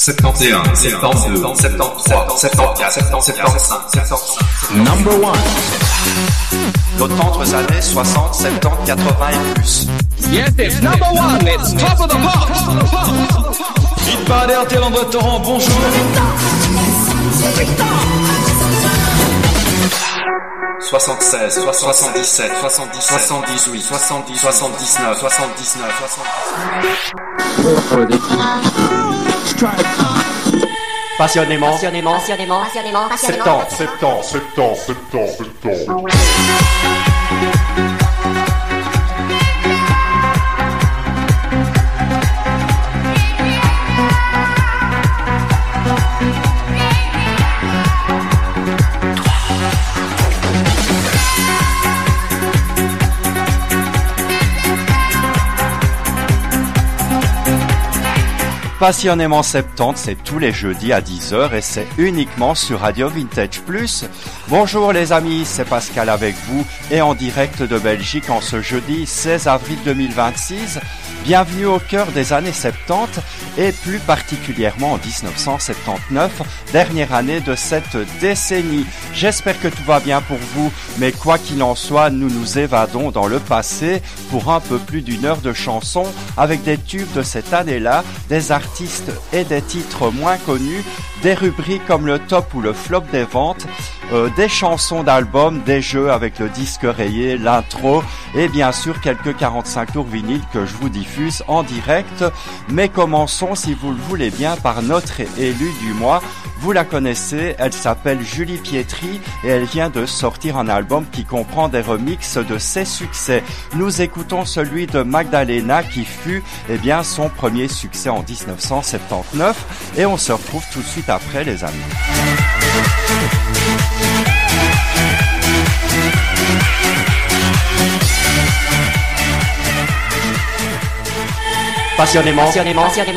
71, 72, 73, 74, 75, 75. Number one. D'autres années 60, 70, 80 et plus. Yes, it's number one. It's top of the pops. Vite pas RTL en Bretagne, bonjour. 76, 77, 77, 78, 70, 79, 79, 70. Passionnément. 70. Passionnément 70, c'est tous les jeudis à 10h et c'est uniquement sur Radio Vintage Plus. Bonjour les amis, c'est Pascal avec vous et en direct de Belgique en ce jeudi 16 avril 2026. Bienvenue au cœur des années 70 et plus particulièrement en 1979, dernière année de cette décennie. J'espère que tout va bien pour vous, mais quoi qu'il en soit, nous nous évadons dans le passé pour un peu plus d'une heure de chansons avec des tubes de cette année-là, des artistes et des titres moins connus, des rubriques comme le top ou le flop des ventes, des chansons d'albums, des jeux avec le disque rayé, l'intro et bien sûr quelques 45 tours vinyles que je vous diffuse en direct. Mais commençons, si vous le voulez bien, par notre élue du mois. Vous la connaissez, elle s'appelle Julie Pietri et elle vient de sortir un album qui comprend des remixes de ses succès. Nous écoutons celui de Magdalena qui fut son premier succès en 1979 et on se retrouve tout de suite après les amis. Passionnément. 70.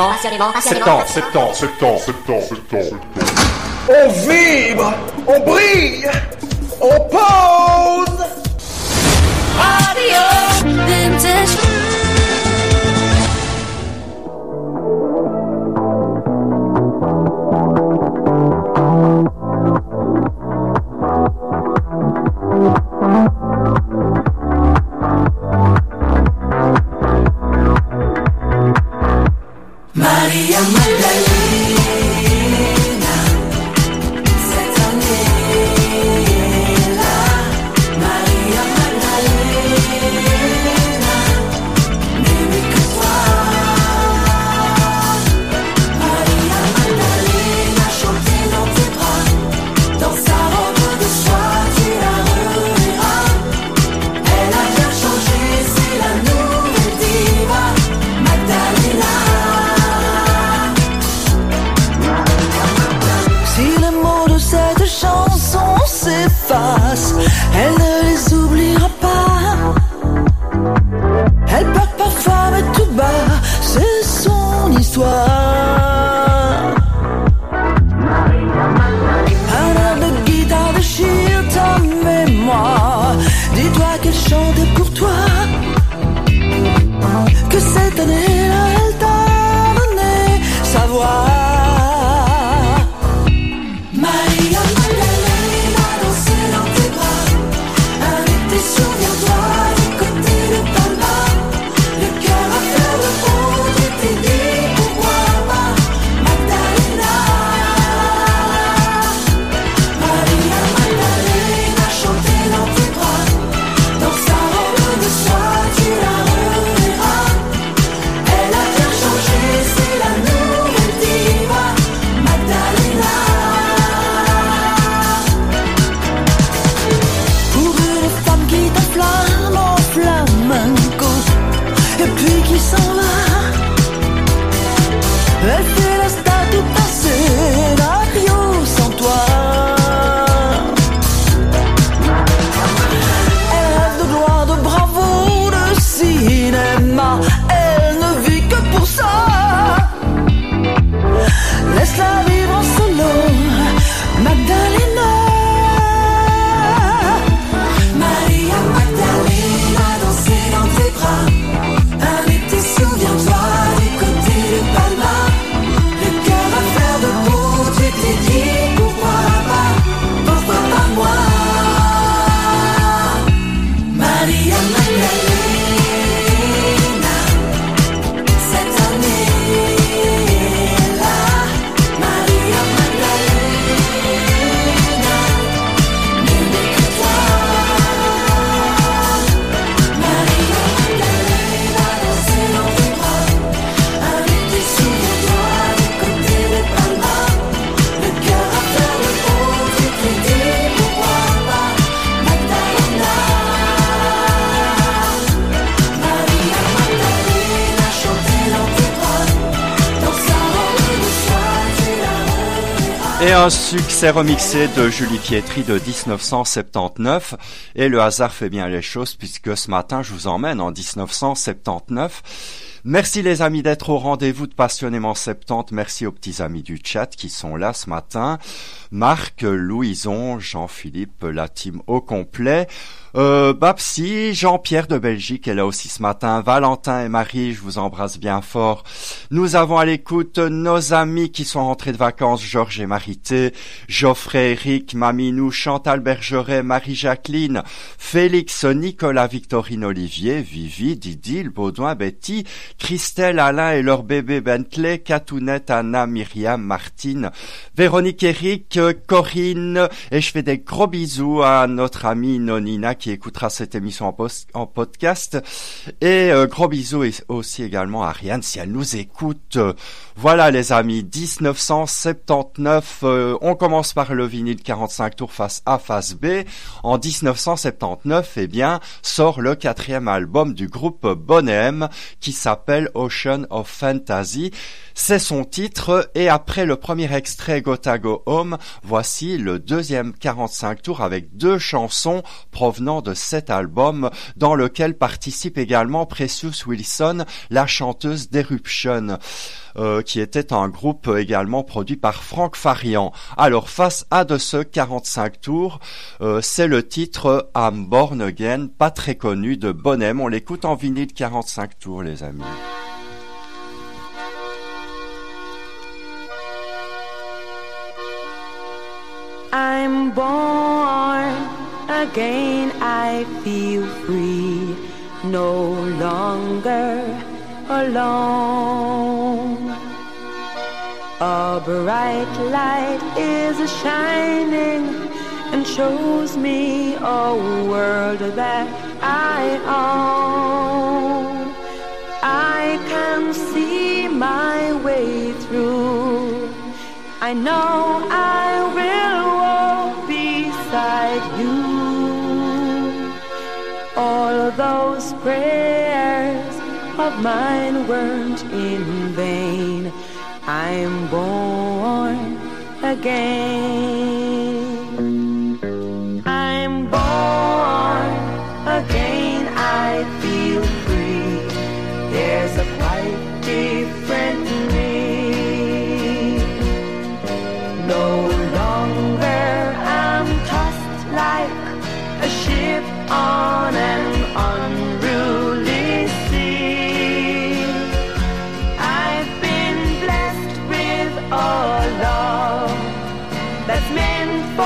On vibre, on brille, on pose. Radio Vintage. Maria Magdalena, cette année-là, Maria Magdalena, mais oui que toi, Maria Magdalena chantait dans tes bras, dans sa robe de soie tu la reverras, elle a bien changé, c'est la nouvelle diva, Magdalena. Cette chanson s'efface, elle ne les oubliera pas. Elle part parfois mais tout bas, c'est son histoire. Un air de guitare déchire ta mémoire. Dis-toi qu'elle chantait pour toi, que cette année-là elle t'a donné sa voix. Souviens-toi du côté de Palma, le cœur à fleur de peau, tu t'es dit pourquoi pas Magdalena. Maria Magdalena chantait dans tes bras, dans sa robe de soie. Et un succès remixé de Julie Pietri de 1979. Et le hasard fait bien les choses puisque ce matin, je vous emmène en 1979. Merci les amis d'être au rendez-vous de Passionnément 70. Merci aux petits amis du chat qui sont là ce matin. Marc, Louison, Jean-Philippe, la team au complet. Babsi, Jean-Pierre de Belgique est là aussi ce matin. Valentin et Marie, je vous embrasse bien fort. Nous avons à l'écoute nos amis qui sont rentrés de vacances, Georges et Marité, Geoffrey, Eric, Maminou, Chantal Bergeret, Marie-Jacqueline, Félix, Nicolas, Victorine, Olivier, Vivi, Didil, Baudouin, Betty, Christelle, Alain et leur bébé Bentley, Catounette, Anna, Myriam, Martine, Véronique, Eric, Corinne, et je fais des gros bisous à notre amie Nonina qui écoutera cette émission en podcast, et gros bisous aussi également à Ariane si elle nous écoute. Voilà les amis, 1979, on commence par le vinyle 45 tours face A, face B. En 1979, eh bien, sort le 4e album du groupe Boney qui s'appelle Ocean of Fantasy. C'est son titre, et après le premier extrait Gotta Go Home, voici le deuxième 45 tours avec 2 chansons provenant de cet album, dans lequel participe également Precious Wilson, la chanteuse d'Eruption, qui était un groupe également produit par Frank Farian. Alors, face à de ce 45 tours, c'est le titre I'm Born Again, pas très connu, de Boney. On l'écoute en vinyle 45 tours, les amis. I'm born again, I feel free, no longer alone. A bright light is shining and shows me a world that I own. I can see my way through. I know I will walk beside you. All those prayers of mine weren't in vain. I'm born again. I'm born again. I feel free. There's a quite different me. No longer I'm tossed like a ship on an unruly sea. I've been blessed with a love that's meant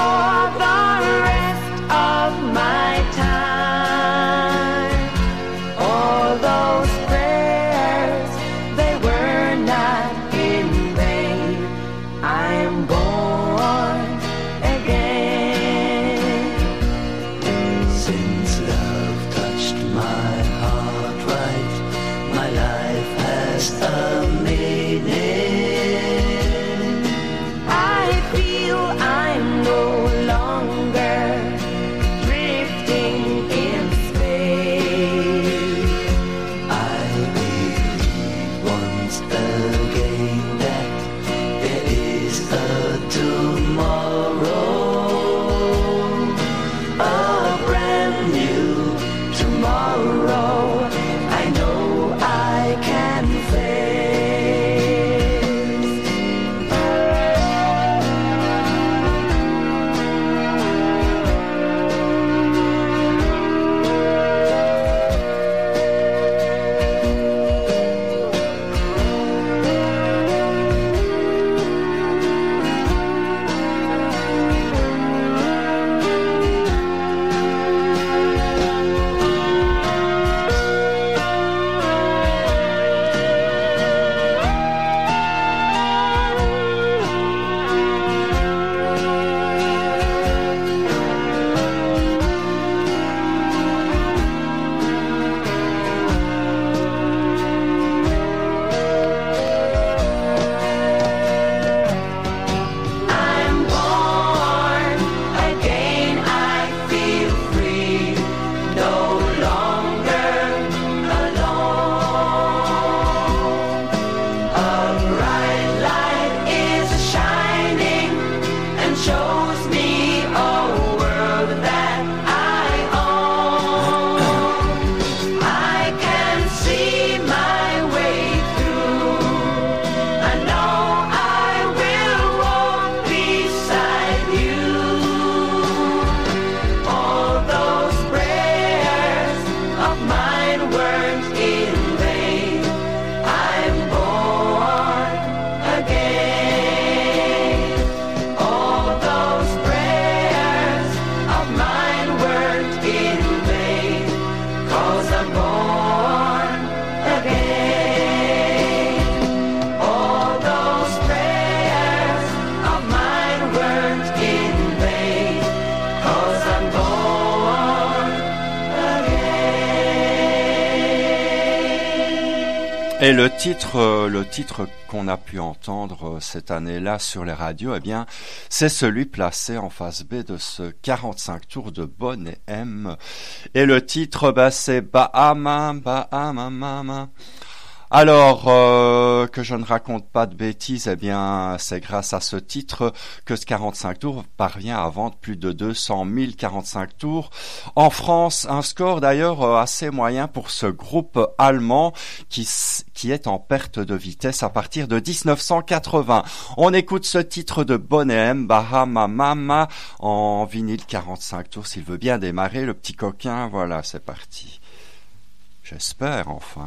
Et le titre qu'on a pu entendre cette année-là sur les radios, eh bien, c'est celui placé en face B de ce 45 tours de Boney M. Et le titre, c'est Bahama, Bahama, Mama. Alors, que je ne raconte pas de bêtises, eh bien, c'est grâce à ce titre que ce 45 tours parvient à vendre plus de 200 000 45 tours en France. Un score d'ailleurs assez moyen pour ce groupe allemand qui est en perte de vitesse à partir de 1980. On écoute ce titre de Boney M, Bahama Mama, en vinyle 45 tours, s'il veut bien démarrer, le petit coquin. Voilà, c'est parti. J'espère, enfin.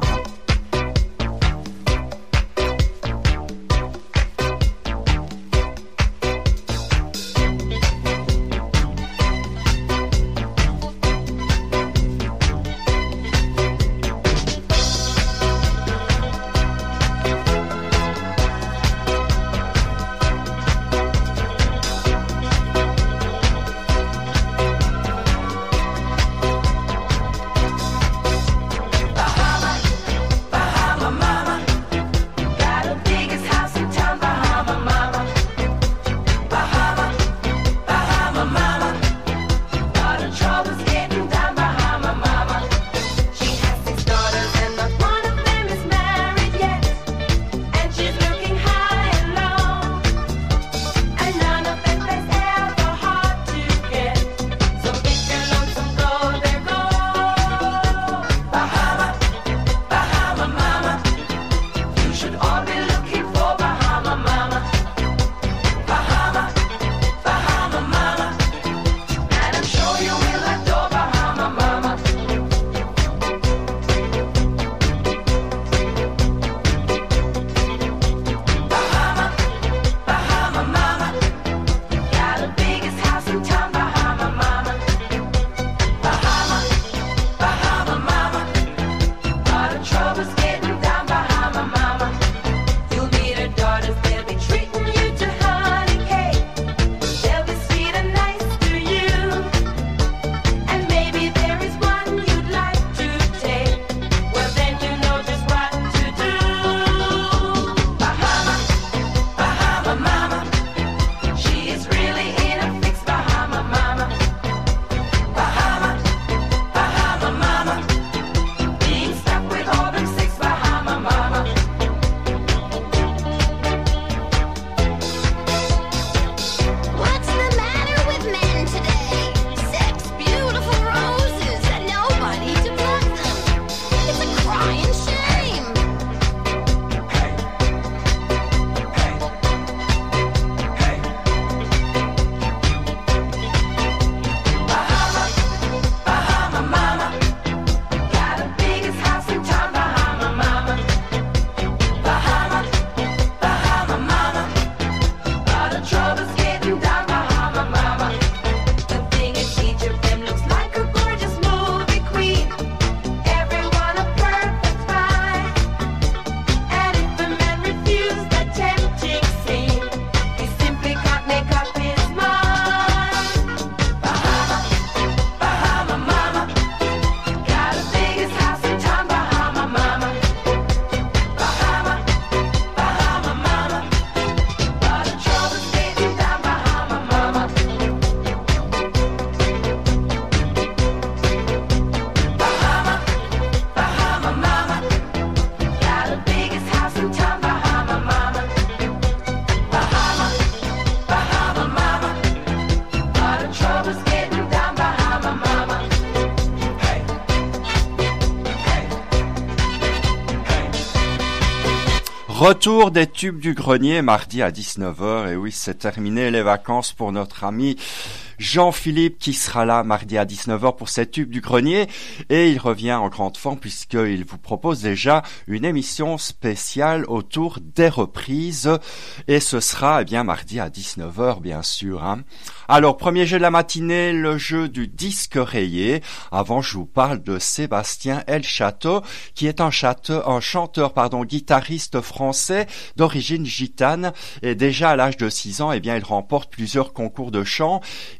Retour des tubes du grenier mardi à 19h. Et oui, c'est terminé les vacances pour notre ami Jean-Philippe qui sera là mardi à 19h pour ces tubes du grenier. Et il revient en grande forme puisqu'il vous propose déjà une émission spéciale autour des reprises. Et ce sera bien mardi à 19h bien sûr. Alors, premier jeu de la matinée, le jeu du disque rayé. Avant, je vous parle de Sébastien El Château, qui est un chanteur, guitariste français d'origine gitane. Et déjà à l'âge de 6 ans, il remporte plusieurs concours de chant. Il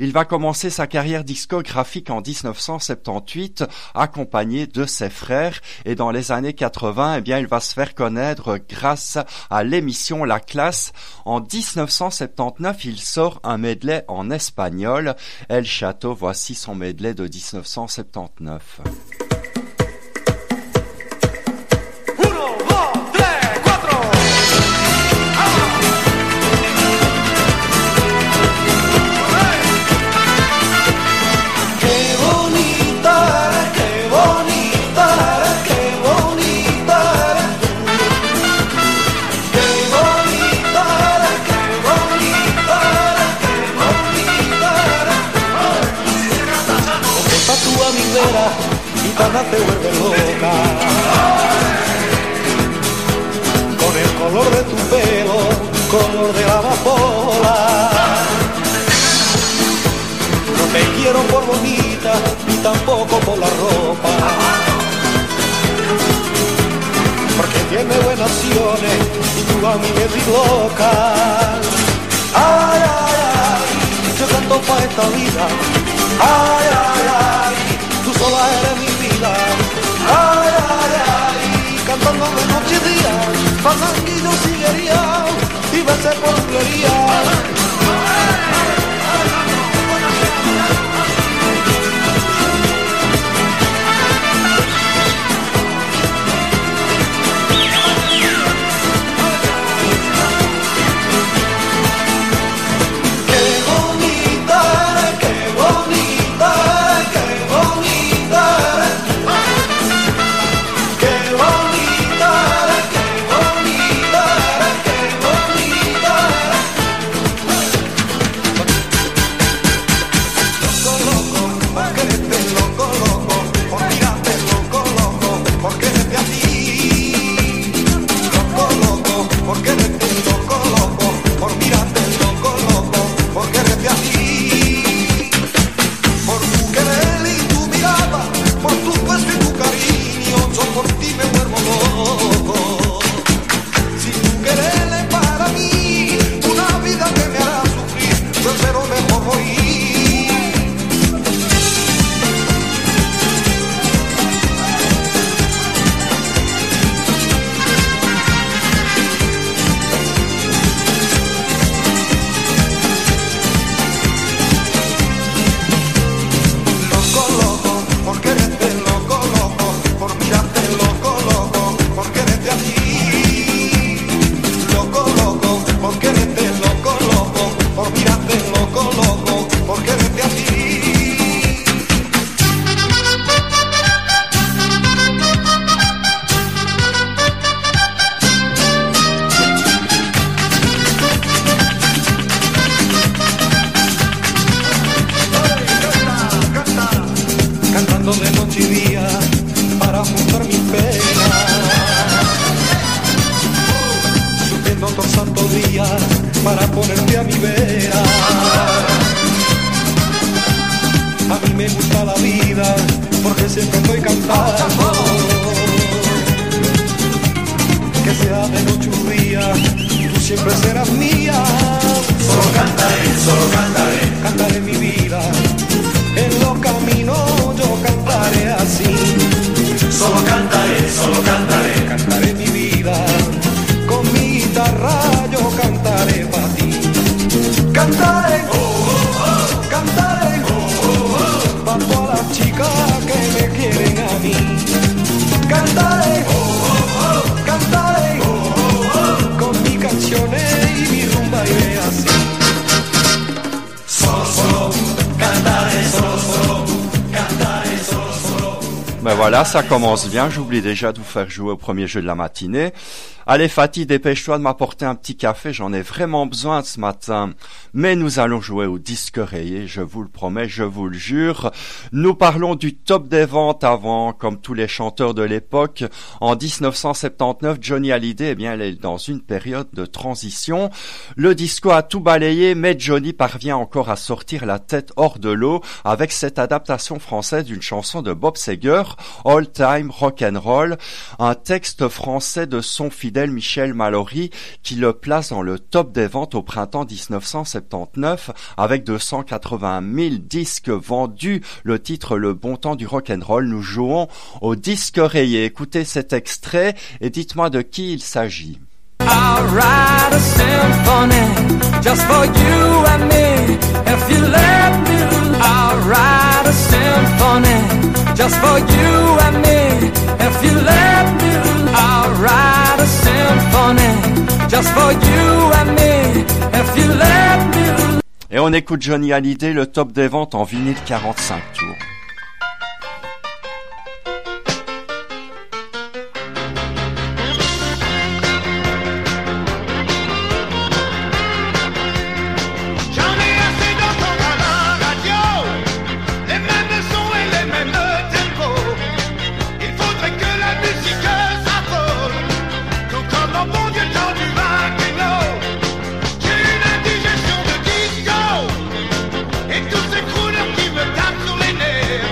Il va commencer sa carrière discographique en 1978, accompagné de ses frères, et dans les années 80, eh bien, il va se faire connaître grâce à l'émission La Classe. En 1979, il sort un medley en espagnol. El Chateau, voici son medley de 1979. Gitana te vuelve loca con el color de tu pelo, color de la amapola. No te quiero por bonita ni tampoco por la ropa, porque tiene buenas acciones y tú a mí me dislocas. Ay, ay, ay, yo canto pa' esta vida. Ay, ay, ay, tú sola eres mi vida. Ay, ay, ay, cantando de noche y día, pasanguillo siguería y besé por flería. Para ponerte a mi vera. A mí me gusta la vida porque siempre estoy cantando. Que sea de noche un día, tú siempre serás mía. Solo cantaré, cantaré mi vida. En los caminos yo cantaré así. Solo cantaré, cantaré mi vida. Con mi guitarra yo cantaré para ti. Cantaré, cantaré, pa' todas las chicas que me quieren a mí. Cantaré, cantaré, con mis canciones y mi rumba iré así. Solo, cantaré, solo, cantaré, solo. Ben voilà, ça commence bien. J'oublie déjà de vous faire jouer au premier jeu de la matinée. Allez Fatih, dépêche-toi de m'apporter un petit café, j'en ai vraiment besoin ce matin. Mais nous allons jouer au disque rayé, je vous le promets, je vous le jure. Nous parlons du top des ventes avant, comme tous les chanteurs de l'époque. En 1979, Johnny Hallyday, eh bien, elle est dans une période de transition. Le disco a tout balayé, mais Johnny parvient encore à sortir la tête hors de l'eau avec cette adaptation française d'une chanson de Bob Seger, All Time Rock'n'Roll, un texte français de son fidèle fidèle Michel Mallory qui le place dans le top des ventes au printemps 1979 avec 280 000 disques vendus. Le titre Le bon temps du rock'n'roll. Nous jouons au disque rayé. Écoutez cet extrait et dites-moi de qui il s'agit. I'll write a symphony just for you and me. If you let me, I'll write a symphony just for you and me. If you let me, I'll write a symphony just for you and me. If you let me. Et on écoute Johnny Hallyday, le top des ventes en vinyle 45 tours. Toutes ces couleurs qui me tapent sur les nerfs.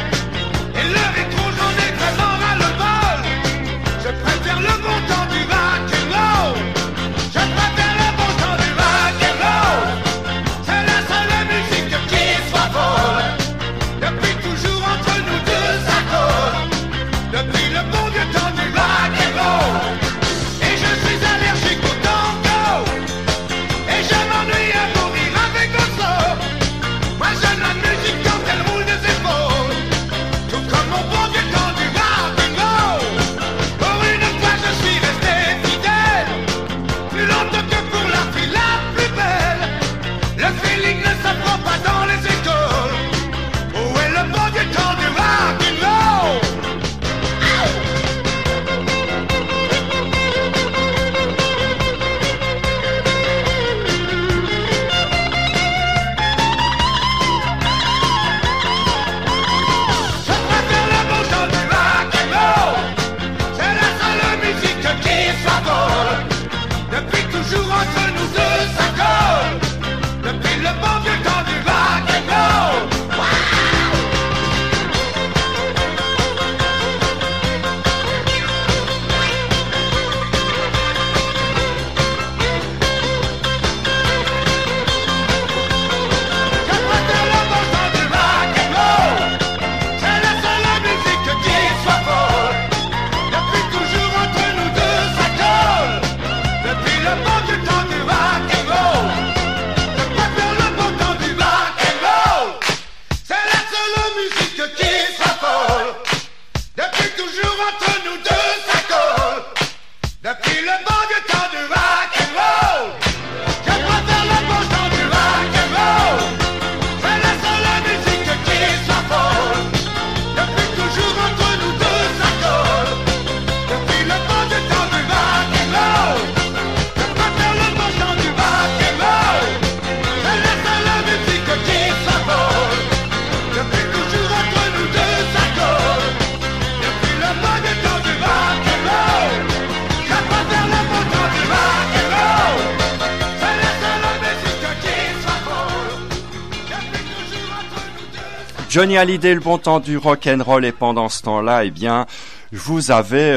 Johnny Hallyday, le bon temps du rock'n'roll, et pendant ce temps-là, eh bien, vous avez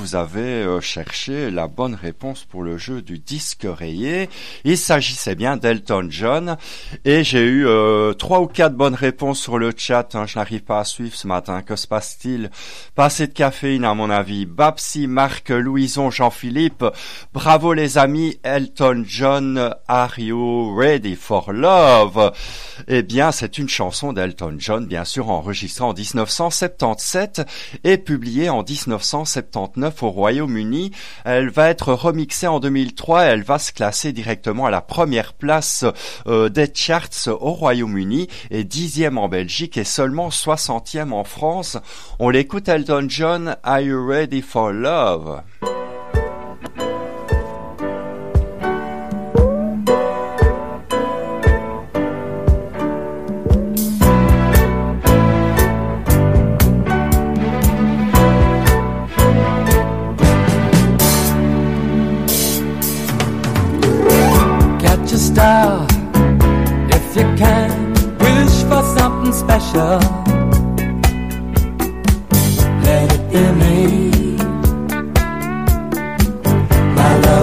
cherché la bonne réponse pour le jeu du disque rayé. Il s'agissait bien d'Elton John et j'ai eu 3 ou 4 bonnes réponses sur le chat. Je n'arrive pas à suivre ce matin. Que se passe-t-il? Pas assez de caféine à mon avis. Babsi, Marc, Louison, Jean-Philippe. Bravo les amis. Elton John, Are You Ready for Love? Eh bien, c'est une chanson d'Elton John, bien sûr, enregistrée en 1977 et publiée en 1979 au Royaume-Uni. Elle va être remixée en 2003 et elle va se classer directement à la première place des charts au Royaume-Uni et 10e en Belgique et seulement 60e en France. On l'écoute, Elton John, Are You Ready for Love? Star, if you can, wish for something special. Let it be me. My love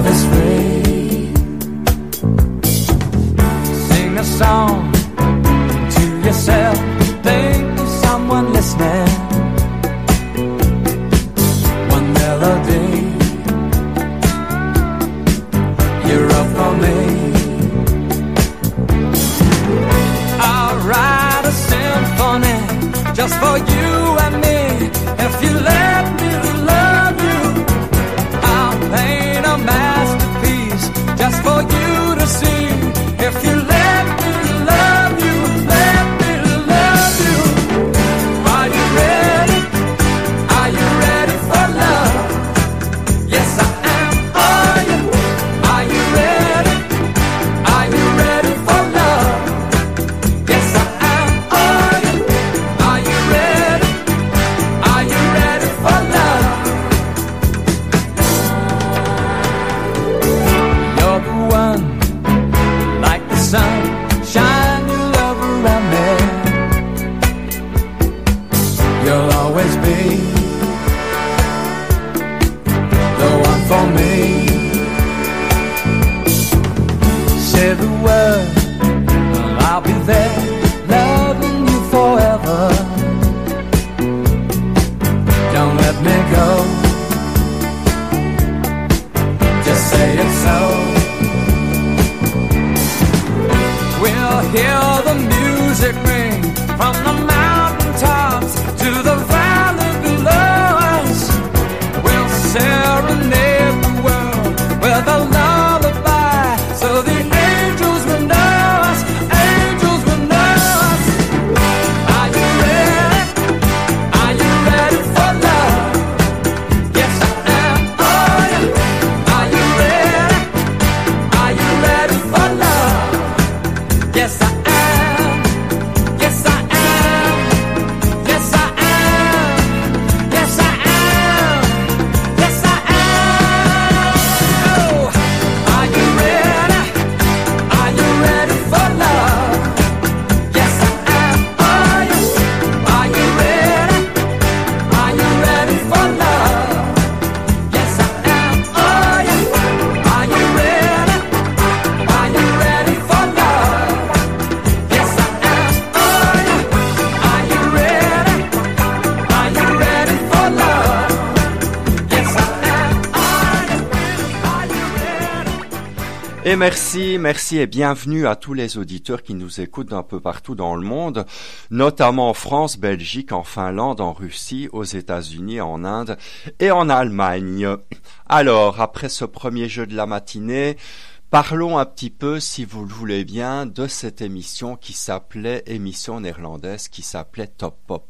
the world, I'll be there, loving you forever. Don't let me go. Just say it's so. We'll hear the music ring from the mountain tops to the valley below us. We'll serenade the world with a lullaby, so the angels will know us, angels will know us. Are you ready? Are you ready for love? Yes, I am. Oh, yeah. Are you ready? Are you ready for love? Yes, I am. Yes, I am. Yes, I am. Yes, I am. Yes, I am. Oh, are you ready? Are you ready for love? Yes, I am. Oh, yes. Are you ready? Are you ready for love? Yes, I am. Oh, yes. Are you ready? Are you ready for love? Yes, I am. Oh, yeah. Are you ready? Are you ready for love? Yes, I am. Are you ready? Et merci et bienvenue à tous les auditeurs qui nous écoutent d'un peu partout dans le monde, notamment en France, Belgique, en Finlande, en Russie, aux États-Unis, en Inde et en Allemagne. Alors, après ce premier jeu de la matinée, parlons un petit peu, si vous le voulez bien, de cette émission qui s'appelait, émission néerlandaise, qui s'appelait Top Pop.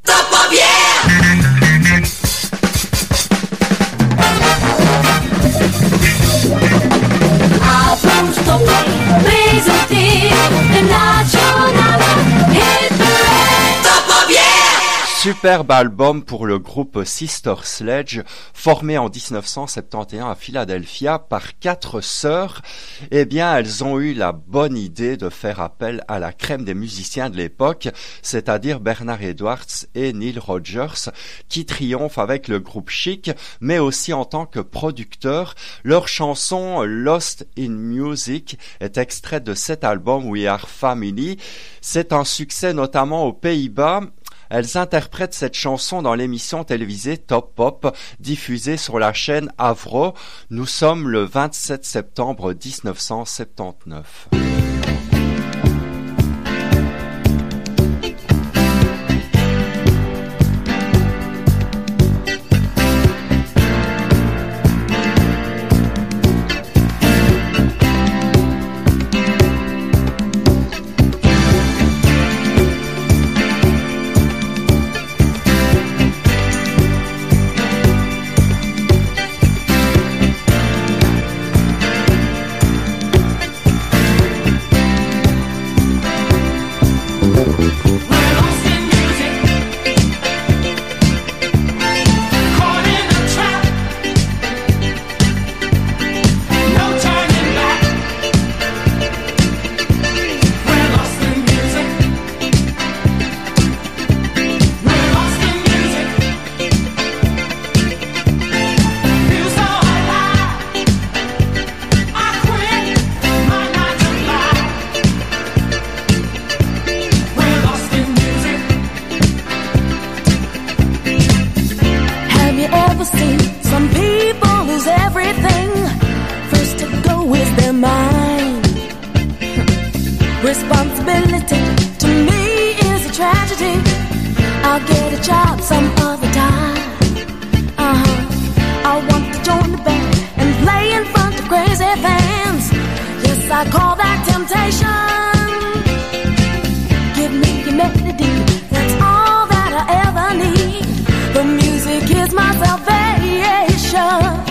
Albums Top Pop presenteert de nationale hitparade. Top Pop, yeah! Superbe album pour le groupe Sister Sledge, formé en 1971 à Philadelphia par 4 sœurs. Eh bien, elles ont eu la bonne idée de faire appel à la crème des musiciens de l'époque, c'est-à-dire Bernard Edwards et Neil Rogers, qui triomphent avec le groupe Chic, mais aussi en tant que producteurs. Leur chanson Lost in Music est extraite de cet album We Are Family. C'est un succès notamment aux Pays-Bas. Elles interprètent cette chanson dans l'émission télévisée Top Pop, diffusée sur la chaîne Avro. Nous sommes le 27 septembre 1979. Responsibility to me is a tragedy. I'll get a job some other time. I want to join the band and play in front of crazy fans. Yes, I call that temptation. Give me your melody, that's all that I ever need. The music is my salvation.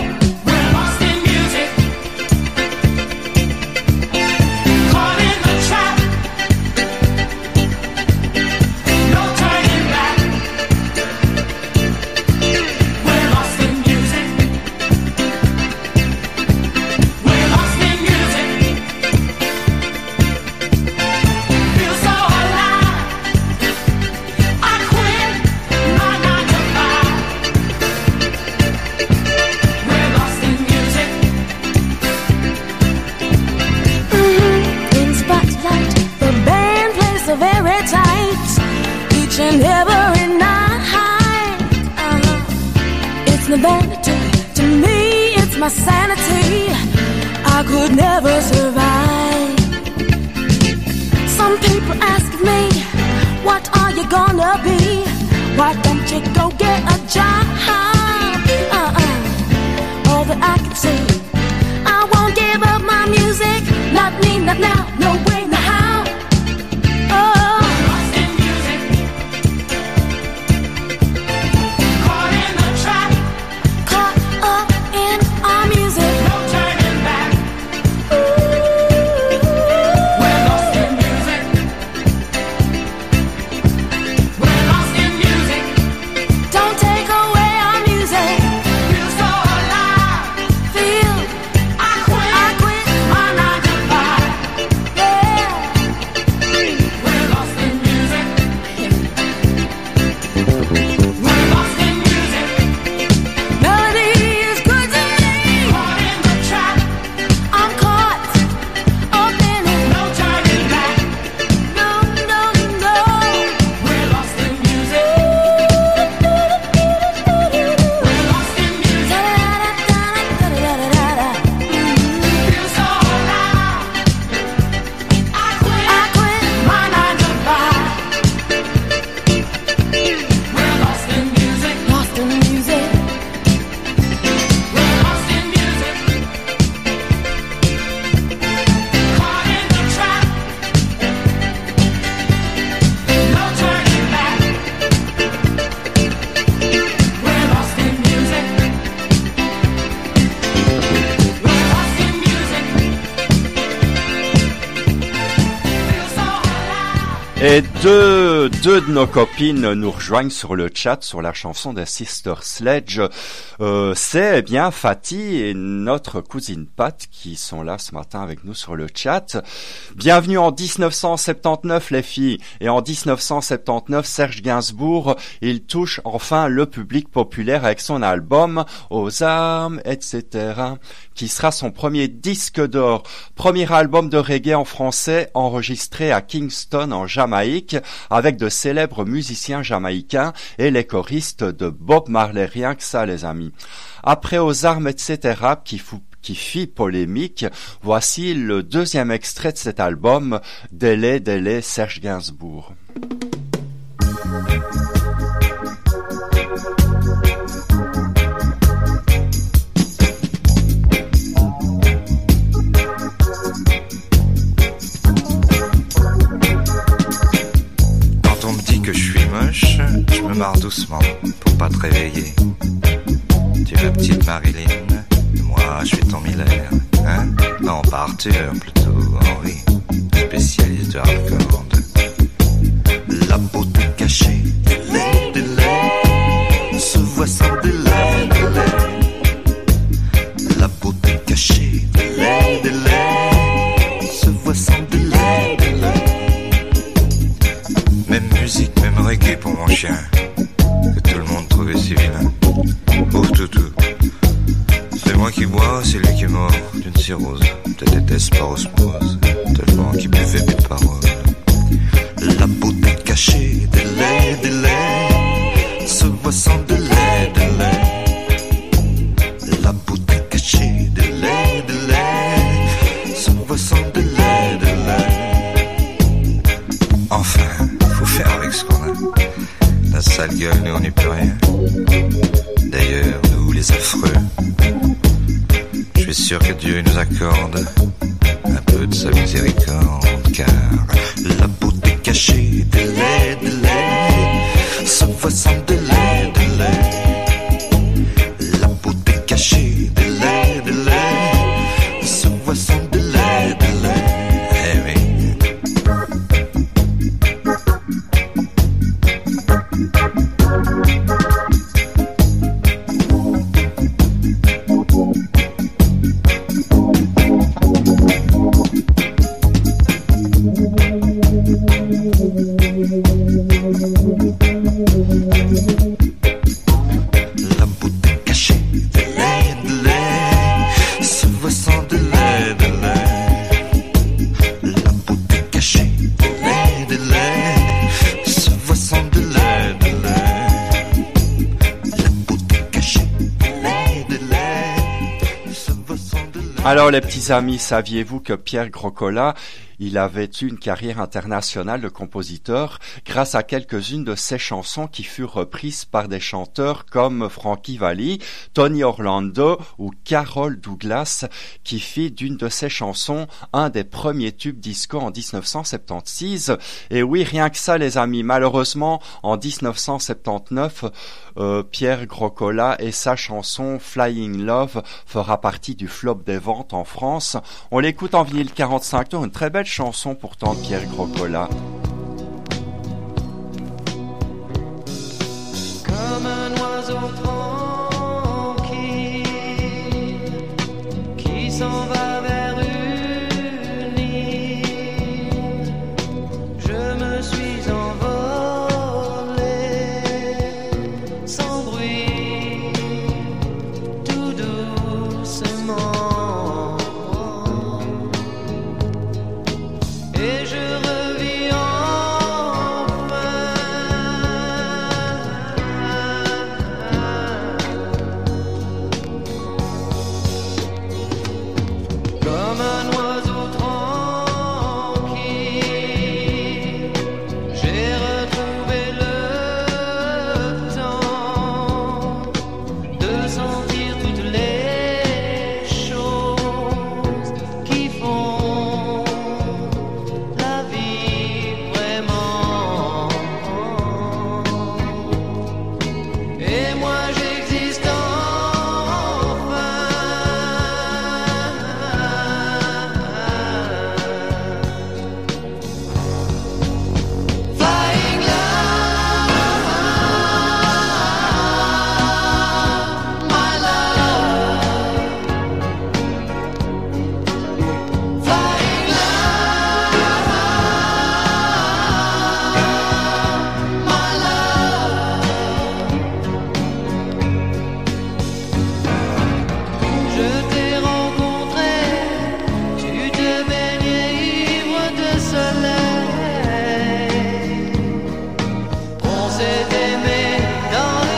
my sanity, I could never survive. Some people ask me, what are you gonna be? Why don't you go get a job? All that I can say, I won't give up my music. Not me, not now, no way, no how. We're lost in music, caught in the trap, caught up in our music. No turning back. We're lost in music. We're lost in music. Don't take away our music. Feel so alive. Feel I quit my 9 to 5. Yeah. We're lost in music. We're lost in music. Melody is good to me. Caught in the trap. I'm caught up in it. No turning back. No, no, no. We're lost in music. We're lost in music. Feel so alive. I quit my 9 to 5. We're lost in music. Lost in music. We're lost in music. Caught in the trap. No turning back. We're lost in music. We're lost in music. Feel so alive. Et deux de nos copines nous rejoignent sur le chat sur la chanson de Sister Sledge. C'est eh bien Fatih et notre cousine Pat qui sont là ce matin avec nous sur le chat. Bienvenue en 1979 les filles. Et en 1979, Serge Gainsbourg, il touche enfin le public populaire avec son album Aux armes, etc., qui sera son premier disque d'or. Premier album de reggae en français enregistré à Kingston en Jamaïque avec de célèbres musiciens jamaïcains et les choristes de Bob Marley, rien que ça les amis. Après Aux armes, etc., qui fit polémique, voici le deuxième extrait de cet album, Délai, Délai, Serge Gainsbourg. Quand on me dit que je suis moche, je me marre doucement pour pas te réveiller. Tu es la petite Marilyn, moi je suis ton Miller, hein? Non, pas Arthur, plutôt Henri, spécialiste de hardcore. La beauté cachée, délai, délai, se voit sans délai, délai. La beauté cachée, délai, délai, se voit sans délai, délai. Même musique, même reggae pour mon chien, que tout le monde trouvait si vilain. Pauvre toutou, c'est moi qui bois, c'est lui qui est mort d'une cirrhose. Peut-être était-ce par osmose, tellement qu'il buvait mes paroles. La beauté cachée, délai, délai, se voit sans délai, délai. La beauté cachée, délai, délai, se voit sans délai, délai. Enfin, faut faire avec ce qu'on a. La sale gueule, nous on n'est plus rien. D'ailleurs, nous les affreux, je suis sûr que Dieu nous accorde un peu de sa miséricorde, car la beauté cachée, délai, délai, se voit sans délai, délai. La beauté cachée, délai, délai, se voit sans délai, délai. Eh oui. Alors les petits amis, saviez-vous que Pierre Grocola, il avait eu une carrière internationale de compositeur grâce à quelques-unes de ses chansons qui furent reprises par des chanteurs comme Frankie Valli, Tony Orlando ou Carol Douglas, qui fit d'une de ses chansons un des premiers tubes disco en 1976. Et oui, rien que ça les amis, malheureusement en 1979, Pierre Grocola et sa chanson Flying Love fera partie du flop des ventes en France. On l'écoute en vinyle 45 tours, une très belle chanson pourtant de Pierre Grocola. Comme un oiseau tranquille qui s'en va vers une île, je me suis envolé sans bruit, tout doucement. Et je revis comme un oiseau tranquille, j'ai retrouvé le temps de sentir toutes les choses qui font la vie vraiment. Et moi j'existe enfin. Flying love, my love. Flying love, my love. Je t'ai rencontré, tu te baignais ivre de soleil. On s'est aimé dans le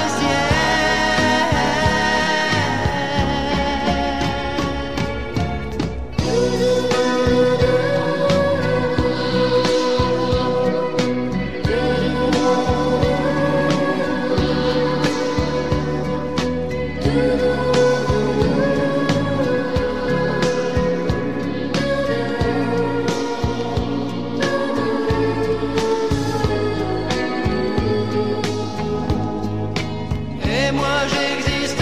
et moi j'existe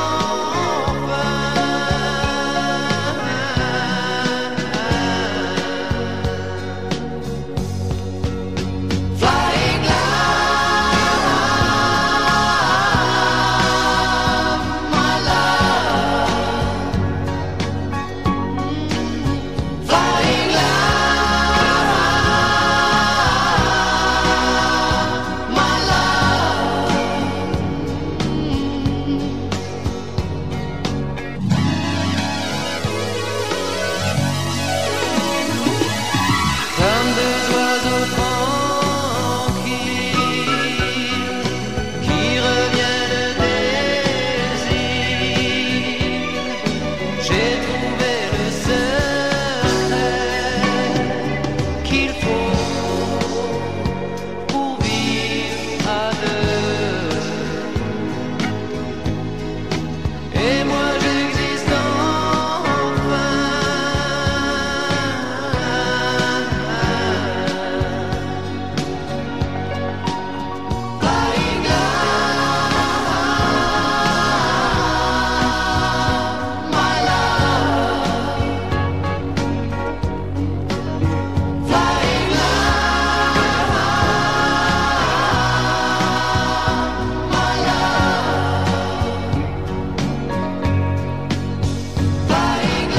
enfin. Flying love, my love. Flying love, my love. Comme deux oiseaux tranquilles qui reviennent des îles, j'ai trouvé le secret qu'il faut pour vivre à deux. Et moi j'existe enfin. Flying love, my love. Flying love, my love. Flying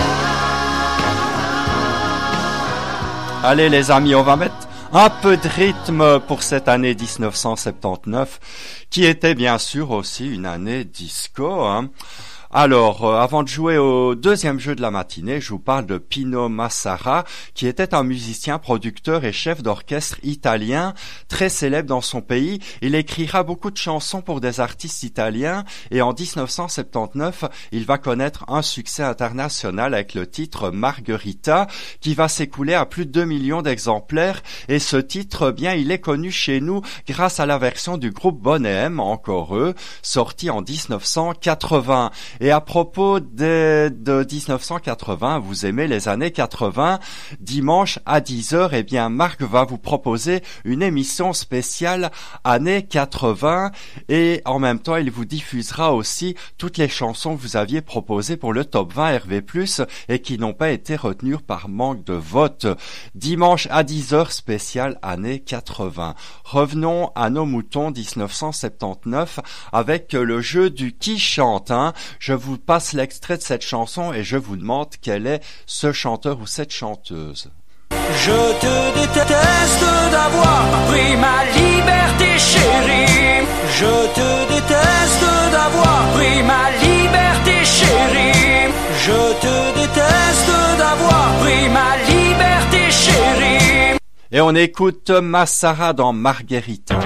love. Allez les amis, on va mettre un peu de rythme pour cette année 1979, qui était bien sûr aussi une année disco, hein. Alors, avant de jouer au deuxième jeu de la matinée, je vous parle de Pino Massara, qui était un musicien, producteur et chef d'orchestre italien, très célèbre dans son pays. Il écrira beaucoup de chansons pour des artistes italiens et en 1979, il va connaître un succès international avec le titre Margherita, qui va s'écouler à plus de 2 millions d'exemplaires. Et ce titre, bien, il est connu chez nous grâce à la version du groupe Boney M, encore eux, sortie en 1980. Et à propos de 1980, vous aimez les années 80, dimanche à 10h, eh bien Marc va vous proposer une émission spéciale années 80 et en même temps il vous diffusera aussi toutes les chansons que vous aviez proposées pour le top 20 RV+, et qui n'ont pas été retenues par manque de vote. Dimanche à 10h, spécial années 80. Revenons à nos moutons 1979 avec le jeu du qui chante, hein. Je vous passe l'extrait de cette chanson et je vous demande quel est ce chanteur ou cette chanteuse. Je te déteste d'avoir pris ma liberté, chérie. Je te déteste d'avoir pris ma liberté, chérie. Je te déteste d'avoir pris ma liberté, chérie. Et on écoute Massara dans Margherita.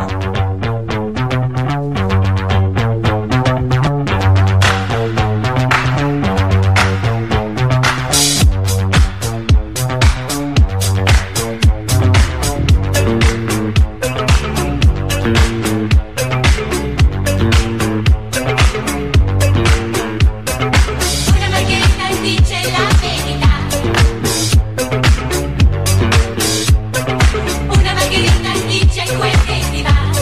Una margherita dice quel che ti va.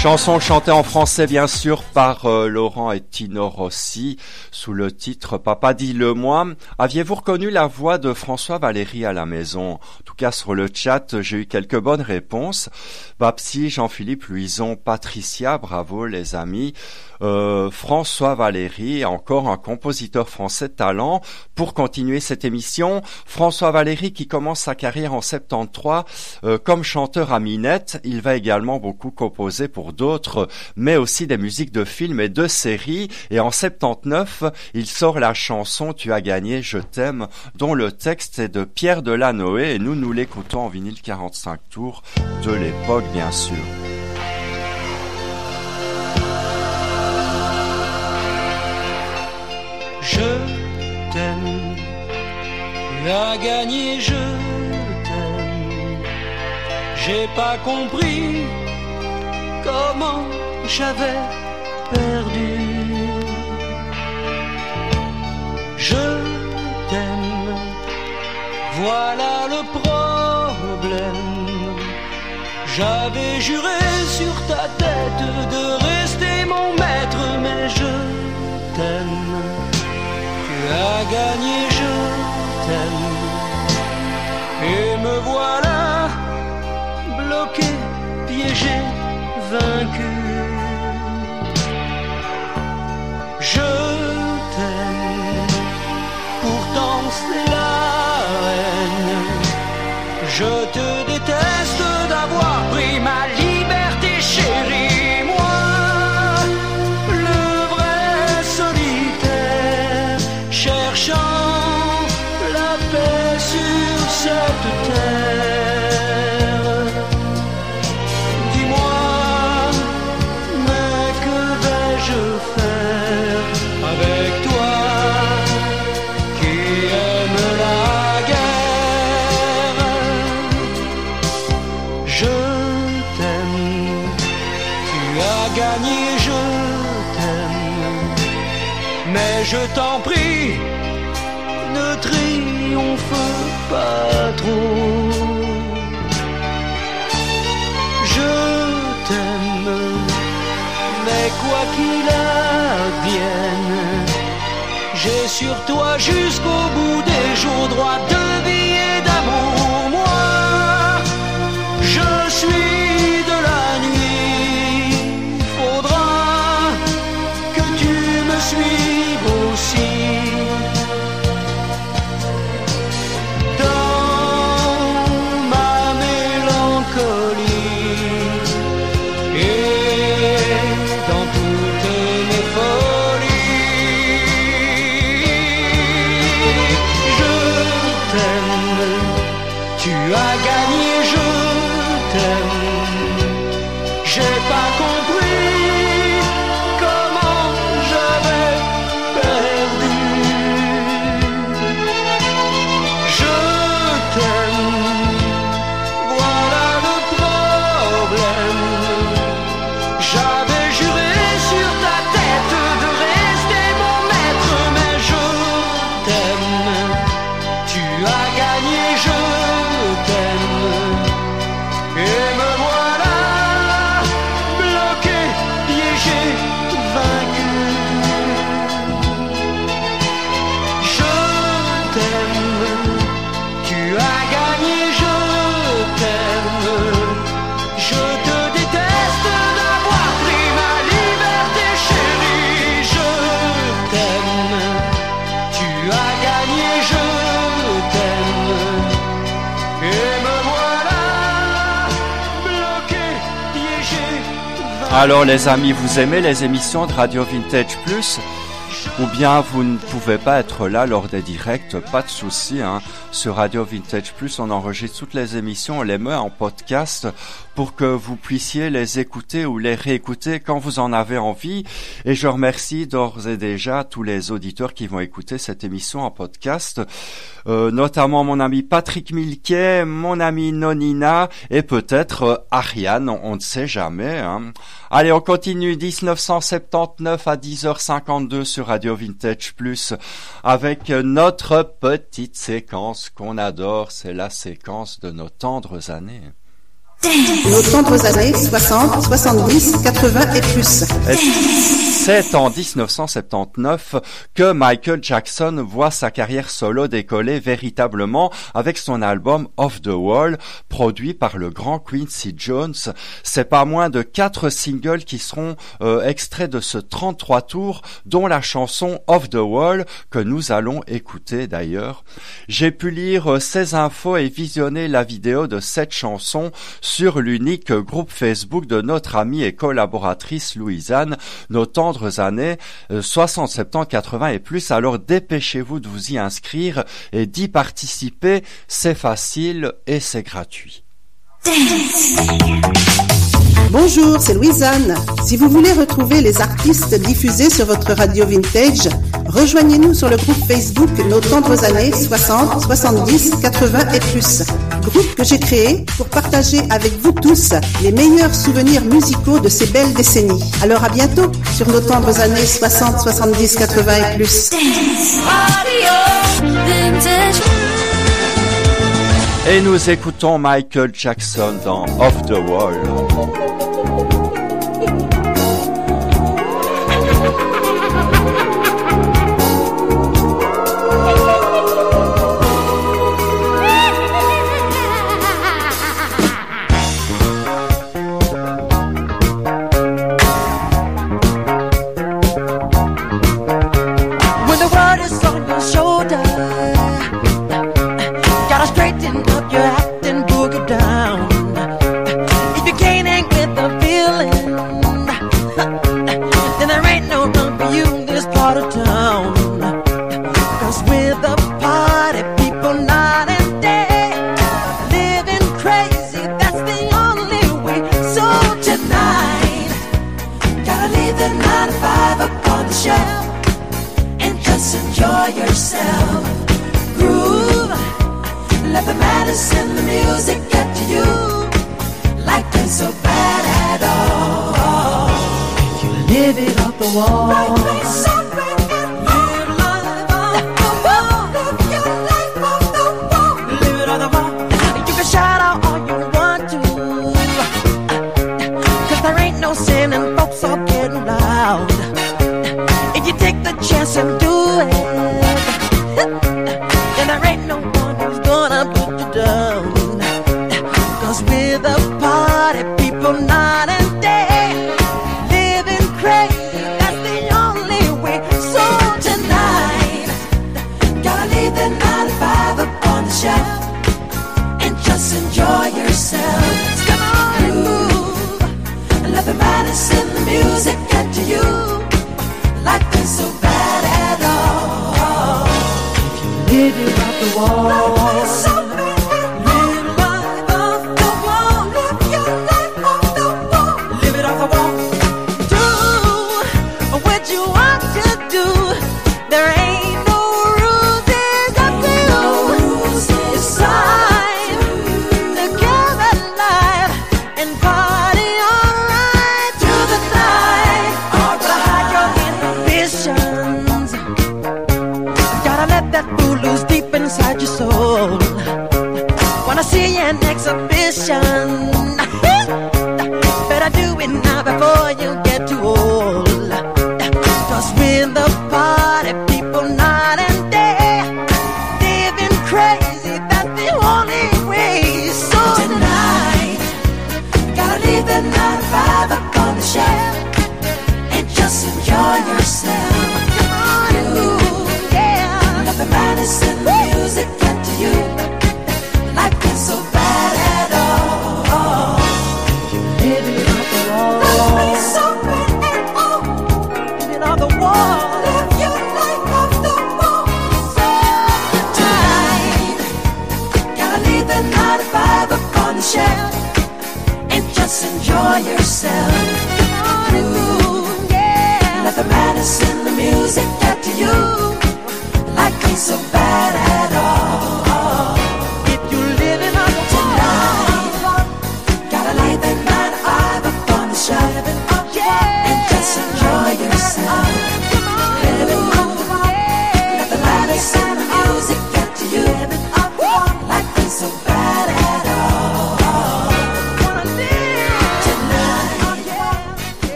Chanson chantée en français bien sûr par Laurent et Tino Rossi sous le titre Papa dis-le-moi. Aviez-vous reconnu la voix de François Valéry à la maison? En tout cas sur le chat j'ai eu quelques bonnes réponses. Babsi, Jean-Philippe, Louison, Patricia, bravo les amis. François Valéry, encore un compositeur français de talent. Pour continuer cette émission, François Valéry qui commence sa carrière en 73 comme chanteur à Minette. Il va également beaucoup composer pour d'autres, mais aussi des musiques de films et de séries. Et en 79, il sort la chanson Tu as gagné, je t'aime, dont le texte est de Pierre Delanoë et nous l'écoutons en vinyle 45 tours de l'époque, bien sûr. Je t'aime, tu as gagné, je t'aime. J'ai pas compris comment j'avais perdu. Je t'aime, voilà le problème. J'avais juré sur ta tête de rester mon maître, mais je t'aime. Tu as gagné, je t'aime. Et me voilà bloqué, piégé, vaincu. Je t'aime, pourtant c'est la reine. Je te déteste d'avoir pris ma liberté, chérie. Moi, le vrai solitaire, cherchant la paix sur cette terre. Dis-moi, mais que vais-je faire avec toi qui aime la guerre? Je t'aime, tu as gagné, je t'aime. Mais je t'en prie, ne triomphe pas trop. Je t'aime, mais quoi qu'il advienne, j'ai sur toi jusqu'au bout des jours droit de vie et d'amour. Moi, je suis de la nuit, faudra que tu me suives aussi. Dans ma mélancolie et dans toutes mes folies. Je t'aime, tu as gagné, je t'aime. J'ai pas compris comment j'avais perdu. Je t'aime, voilà le problème. J'avais juré sur ta tête de rester mon maître, mais je t'aime. Tu as gagné, je t'aime. Et me voilà bloqué, piégé, vaincu. Je t'aime, tu as gagné, je t'aime. Je te déteste d'avoir pris ma liberté, chérie. Je t'aime, tu as gagné, je t'aime. Et me voilà bloqué, piégé, vaincu. Alors les amis, vous aimez les émissions de Radio Vintage Plus? Ou bien vous ne pouvez pas être là lors des directs, pas de souci, hein. Sur Radio Vintage Plus, on enregistre toutes les émissions, on les met en podcast pour que vous puissiez les écouter ou les réécouter quand vous en avez envie. Et je remercie d'ores et déjà tous les auditeurs qui vont écouter cette émission en podcast, notamment mon ami Patrick Milquet, mon ami Nonina et peut-être Ariane, on ne sait jamais, hein. Allez, on continue 1979 à 10h52 sur Radio Vintage Plus avec notre petite séquence qu'on adore, c'est la séquence de nos tendres années. Nos tendres années 60, 70, 80 et plus. C'est en 1979 que Michael Jackson voit sa carrière solo décoller véritablement avec son album Off the Wall, produit par le grand Quincy Jones. C'est pas moins de 4 singles qui seront extraits de ce 33 tours, dont la chanson Off the Wall que nous allons écouter d'ailleurs. J'ai pu lire ces infos et visionner la vidéo de cette chanson sur l'unique groupe Facebook de notre amie et collaboratrice Louisanne, nos tendres années 60, 70, 80 et plus. Alors dépêchez-vous de vous y inscrire et d'y participer, c'est facile et c'est gratuit. Bonjour, c'est Louisanne. Si vous voulez retrouver les artistes diffusés sur votre radio vintage, rejoignez-nous sur le groupe Facebook Nos tendres années 60, 70, 80 et plus. Groupe que j'ai créé pour partager avec vous tous les meilleurs souvenirs musicaux de ces belles décennies. Alors à bientôt sur Nos tendres années 60, 70, 80 et plus. Et nous écoutons Michael Jackson dans Off the Wall.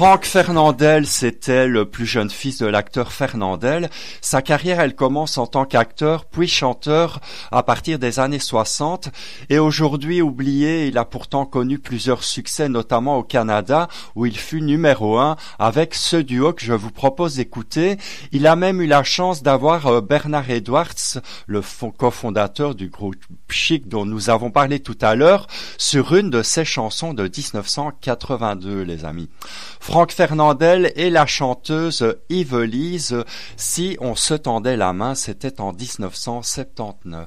Franck Fernandel, c'était le plus jeune fils de l'acteur Fernandel. Sa carrière, elle commence en tant qu'acteur, puis chanteur à partir des années 60. Et aujourd'hui oublié, il a pourtant connu plusieurs succès, notamment au Canada, où il fut numéro 1 avec ce duo que je vous propose d'écouter. Il a même eu la chance d'avoir Bernard Edwards, le cofondateur du groupe Chic dont nous avons parlé tout à l'heure, sur une de ses chansons de 1982, les amis. Franck Fernandel et la chanteuse Yvelise, Si on se tendait la main, c'était en 1979.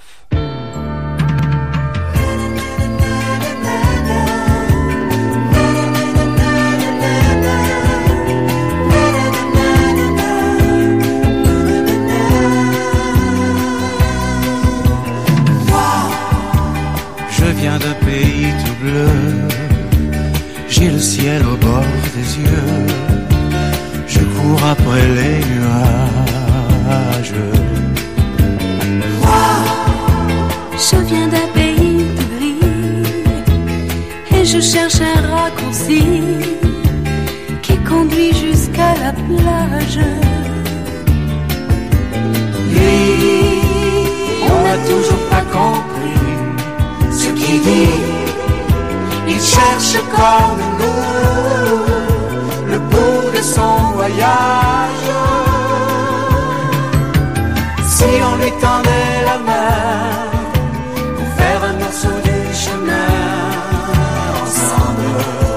Je viens d'un pays tout bleu, j'ai le ciel au bord des yeux, je cours après les nuages. Je viens d'un pays tout gris et je cherche un raccourci qui conduit jusqu'à la plage. Lui, on n'a toujours pas compris ce qu'il dit. Il cherche comme nous le bout de son voyage. Si on lui tendait la main pour faire un morceau du chemin ensemble,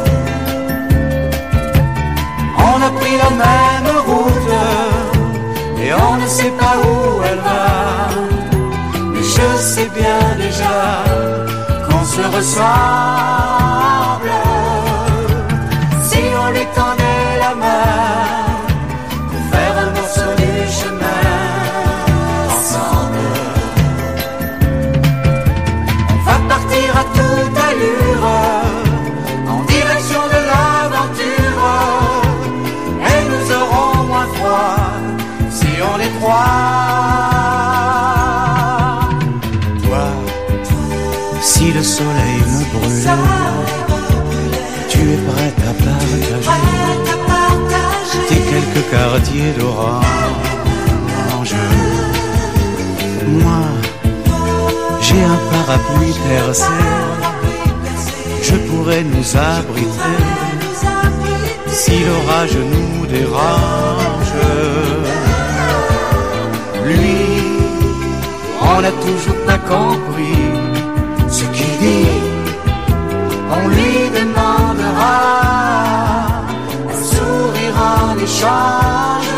on a pris la même route et on ne sait pas où elle va. Mais je sais bien déjà qu'on se ressemble. Si on lui tendait la main pour faire un morceau du chemin ensemble, on va partir à toute allure en direction de l'aventure et nous aurons moins froid si on est trois. Si le soleil me brûle, tu es prête à partager tes quelques quartiers d'orange. Moi, j'ai un parapluie percé, je pourrais nous abriter si l'orage nous dérange. Lui, on n'a toujours pas compris ce qu'il dit, on lui demandera un sourire en échange.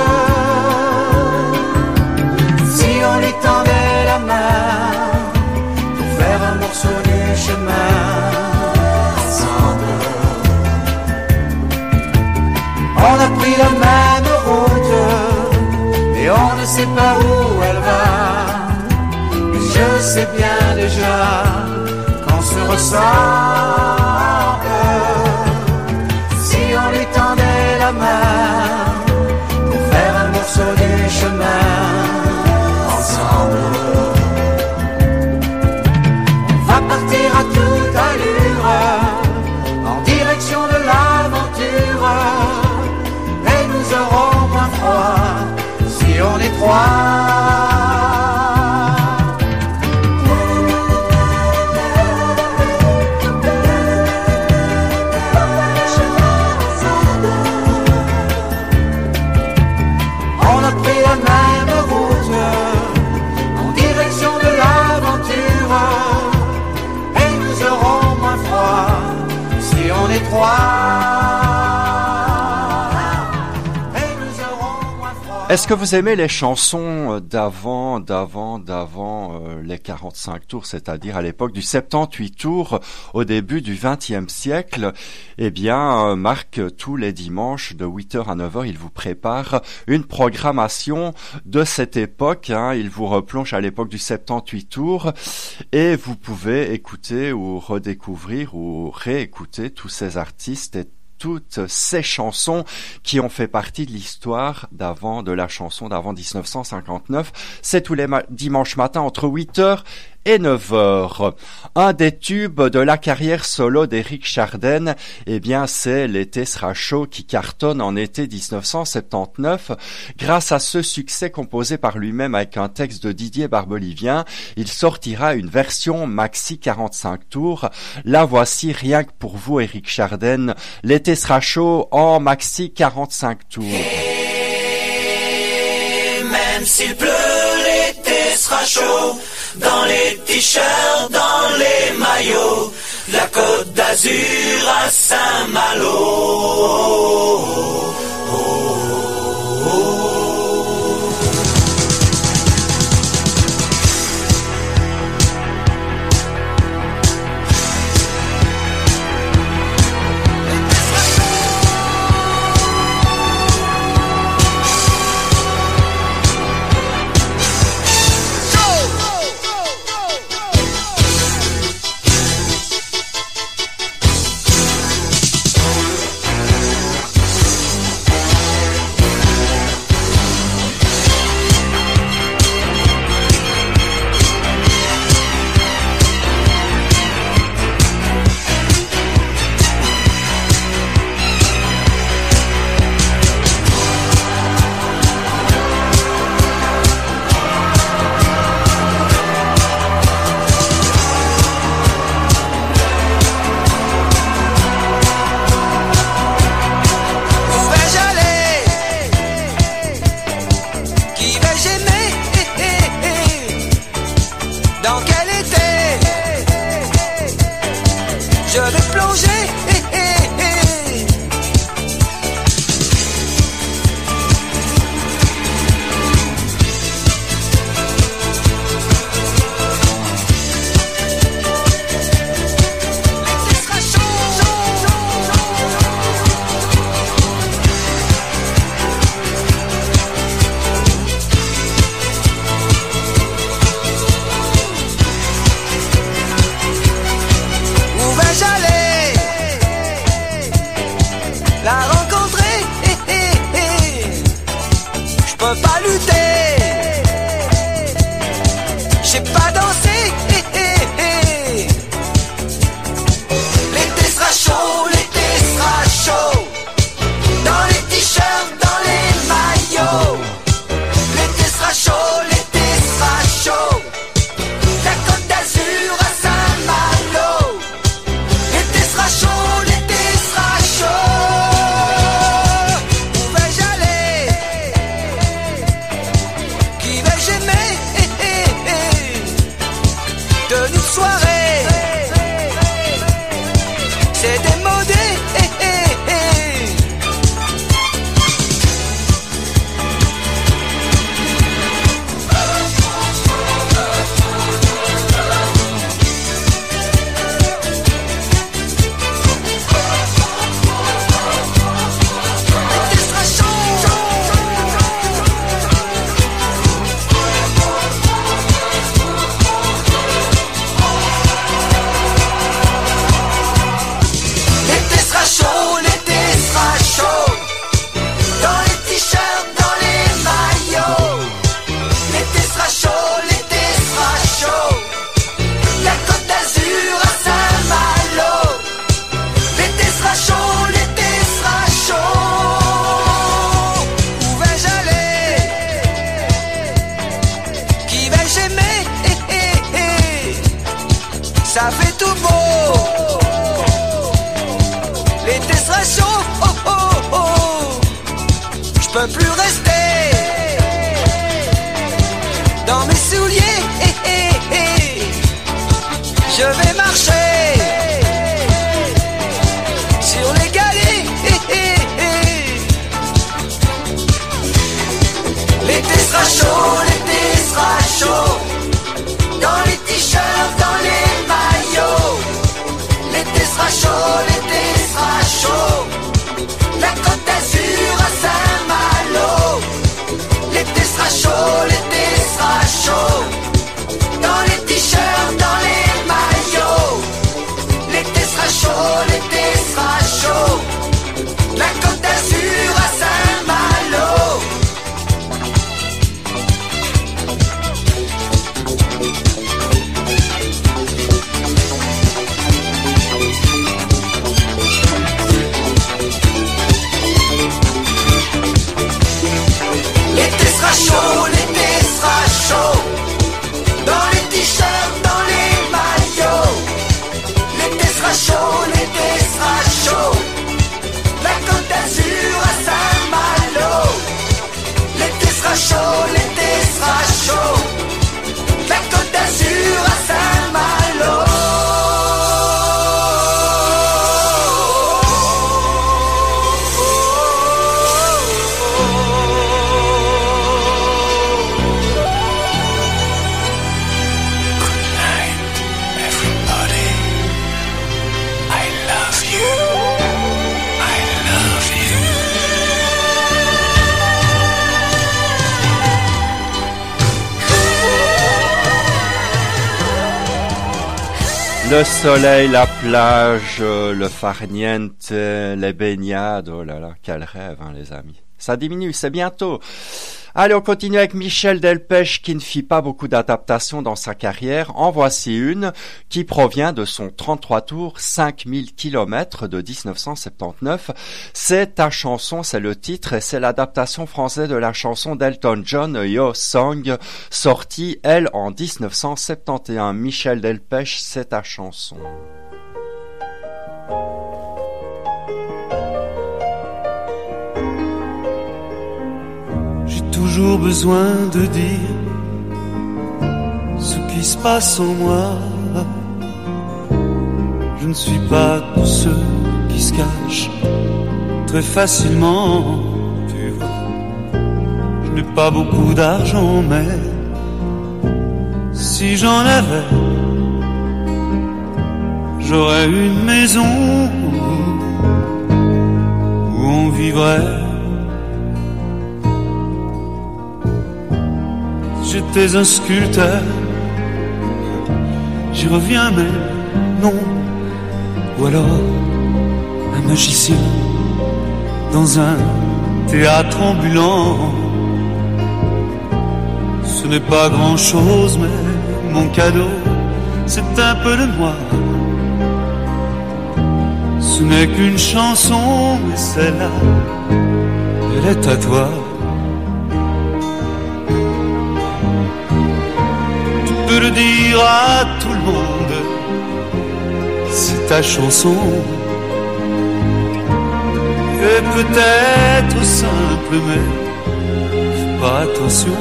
Si on lui tendait la main pour faire un morceau du chemin ensemble, on a pris la même route et on ne sait pas où elle va. Mais je sais bien déjà se ressemble. Si on lui tendait la main pour faire un morceau du chemin ensemble, on va partir à toute allure en direction de l'aventure et nous aurons moins froid si on est trois. Est-ce que vous aimez les chansons d'avant les 45 tours, c'est-à-dire à l'époque du 78 tours au début du 20e siècle? Eh bien, Marc, tous les dimanches de 8h à 9h, il vous prépare une programmation de cette époque. Il vous replonge à l'époque du 78 tours et vous pouvez écouter ou redécouvrir ou réécouter tous ces artistes et toutes ces chansons qui ont fait partie de l'histoire de la chanson d'avant 1959. C'est tous les dimanches matins entre 8h et 9h. Un des tubes de la carrière solo d'Éric Chardin, eh bien c'est L'été sera chaud qui cartonne en été 1979. Grâce à ce succès composé par lui-même avec un texte de Didier Barbelivien, il sortira une version maxi 45 tours. La voici rien que pour vous Éric Chardin, L'été sera chaud en maxi 45 tours. Et même s'il pleut, l'été sera chaud. Dans les t-shirts, dans les maillots, la Côte d'Azur à Saint-Malo. L'été sera chaud, dans les t-shirts, dans les maillots. Le soleil, la plage, le farniente, les baignades, oh là là, quel rêve, hein, les amis. Ça diminue, c'est bientôt. Allez, on continue avec Michel Delpech qui ne fit pas beaucoup d'adaptations dans sa carrière. En voici une qui provient de son 33 tours 5000 km de 1979. C'est ta chanson, c'est le titre et c'est l'adaptation française de la chanson d'Elton John, Your Song, sortie, elle, en 1971. Michel Delpech, c'est ta chanson. Toujours besoin de dire ce qui se passe en moi. Je ne suis pas de ceux qui se cachent très facilement, tu vois. Je n'ai pas beaucoup d'argent, mais si j'en avais, j'aurais une maison où on vivrait. J'étais un sculpteur, j'y reviens mais non. Ou alors un magicien dans un théâtre ambulant. Ce n'est pas grand chose mais mon cadeau c'est un peu de moi. Ce n'est qu'une chanson mais celle-là elle est à toi. Tu peux le dire à tout le monde, c'est ta chanson. Et peut-être simple, mais fais pas attention.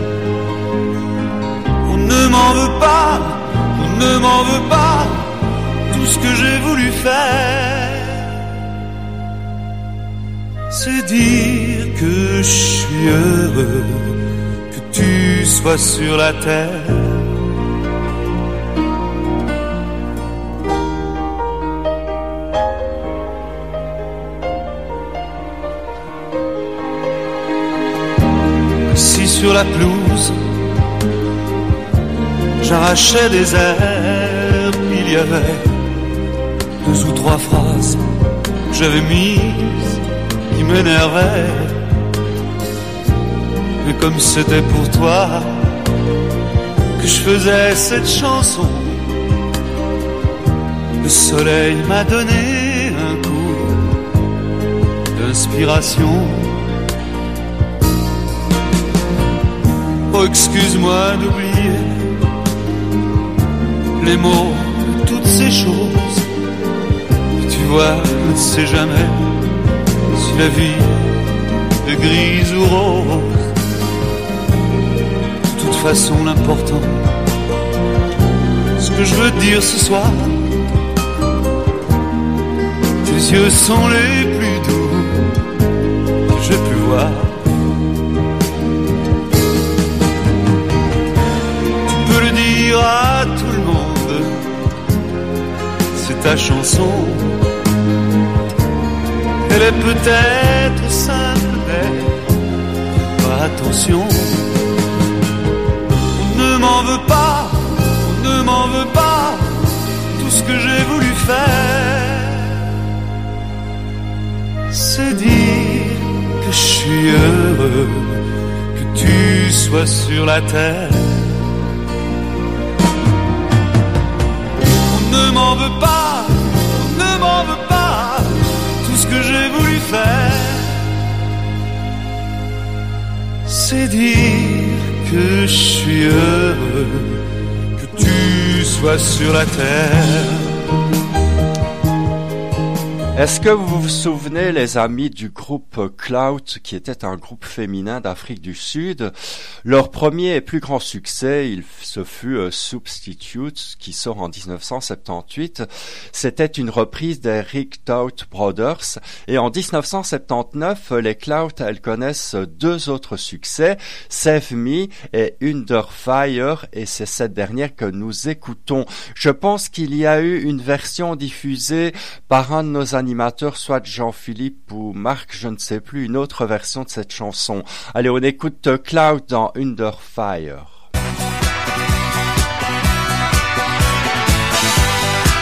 On ne m'en veut pas, on ne m'en veut pas, tout ce que j'ai voulu faire, c'est dire que je suis heureux, que tu sois sur la terre. Sur la pelouse, j'arrachais des herbes. Il y avait 2 ou 3 phrases que j'avais mises qui m'énervaient. Mais comme c'était pour toi que je faisais cette chanson, le soleil m'a donné un coup d'inspiration. Oh, excuse-moi d'oublier les mots, toutes ces choses. Tu vois, on ne sait jamais si la vie est grise ou rose. De toute façon, l'important, ce que je veux te dire ce soir, tes yeux sont les plus doux que j'ai pu voir. À tout le monde, c'est ta chanson. Elle est peut-être simple, mais pas attention. On ne m'en veut pas, on ne m'en veut pas, tout ce que j'ai voulu faire, c'est dire que je suis heureux, que tu sois sur la terre. Ne m'en veux pas, ne m'en veux pas, tout ce que j'ai voulu faire, c'est dire que je suis heureux, que tu sois sur la terre. Est-ce que vous vous souvenez, les amis, du groupe Clout, qui était un groupe féminin d'Afrique du Sud? Leur premier et plus grand succès, ce fut Substitute, qui sort en 1978. C'était une reprise des Rictout Brothers. Et en 1979, les Clout, elles connaissent 2 autres succès, Save Me et Under Fire, et c'est cette dernière que nous écoutons. Je pense qu'il y a eu une version diffusée par un de nos animateurs, soit Jean-Philippe ou Marc, je ne sais plus, une autre version de cette chanson. Allez, on écoute Cloud dans Under Fire.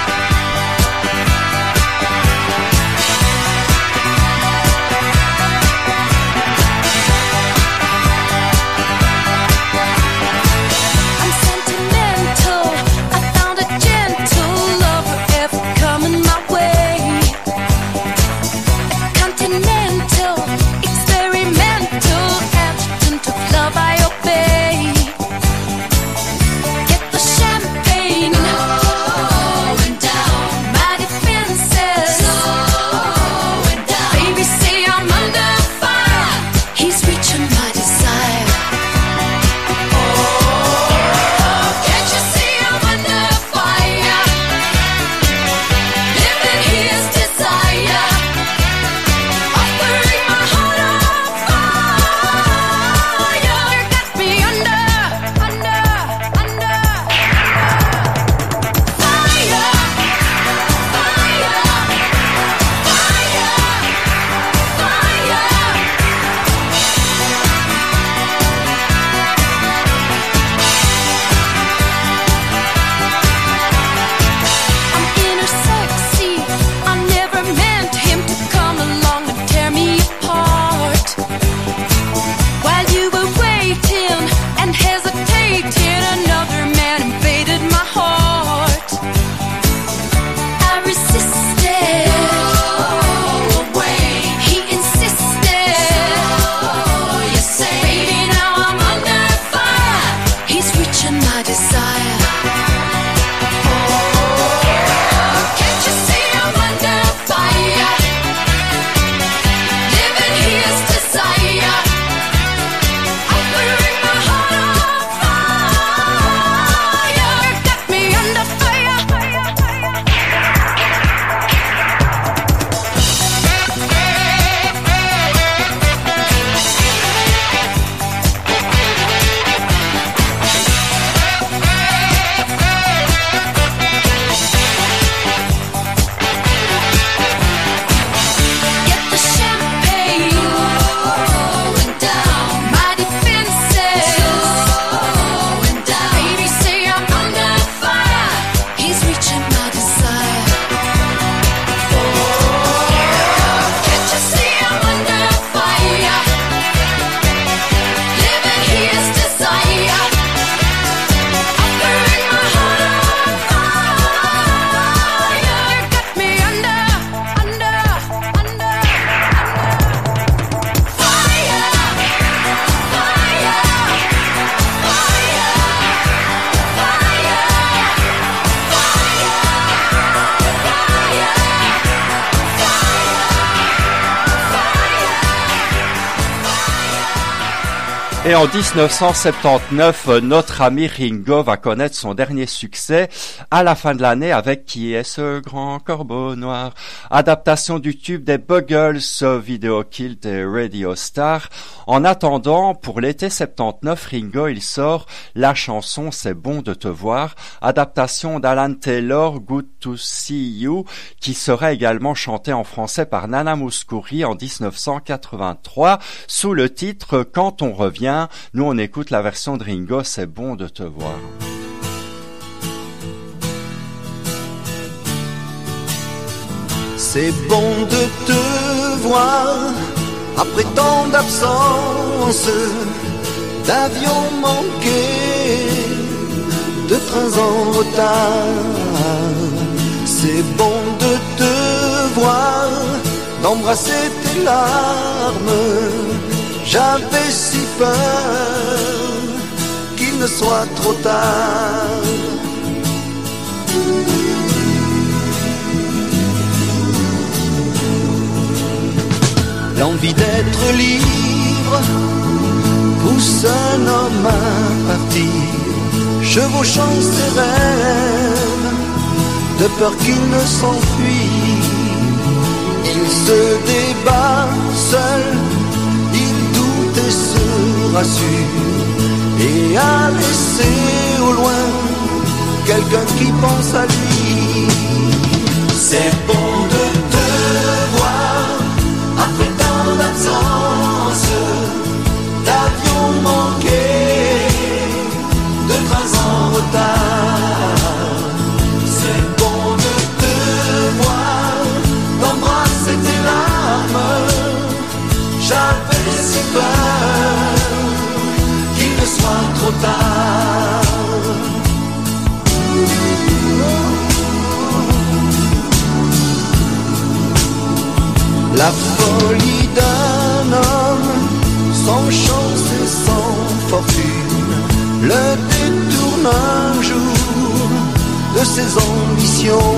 Et en 1979, notre ami Ringo va connaître son dernier succès à la fin de l'année avec Qui est ce grand corbeau noir? Adaptation du tube des Buggles, Video Kill des Radio Star. En attendant, pour l'été 79, Ringo, il sort la chanson C'est bon de te voir, adaptation d'Alan Taylor, Good to See You, qui sera également chantée en français par Nana Mouskouri en 1983 sous le titre Quand on revient. Nous, on écoute la version de Ringo, C'est bon de te voir. C'est bon de te voir après tant d'absence, d'avions manqués, de trains en retard. C'est bon de te voir, d'embrasser tes larmes. J'avais si peur qu'il ne soit trop tard. L'envie d'être libre pousse un homme à partir, chevauchant ses rêves, de peur qu'il ne s'enfuit. Il se débat seul, il doute et se rassure, et a laissé au loin quelqu'un qui pense à lui. C'est bon de te voir après tant d'absence, d'avions manqués, de trains en retard. C'est bon de te voir, d'embrasser tes larmes. J'avais si peur qu'il ne soit trop tard. La folie d'un homme sans chance et sans fortune le détourne un jour de ses ambitions.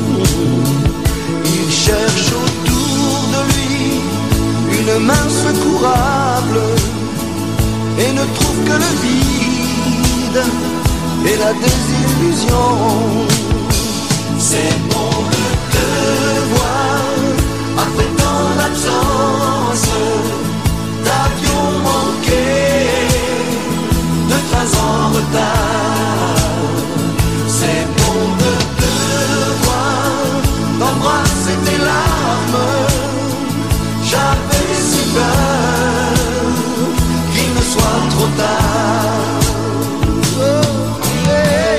Il cherche autour de lui une main secourable et ne trouve que le vide et la désillusion. C'est bon de te voir après tant d'absence, d'avions manqués, de trains en retard. C'est bon de te voir, d'embrasser tes larmes. J'avais si peur qu'il ne soit trop tard. Oh, yeah.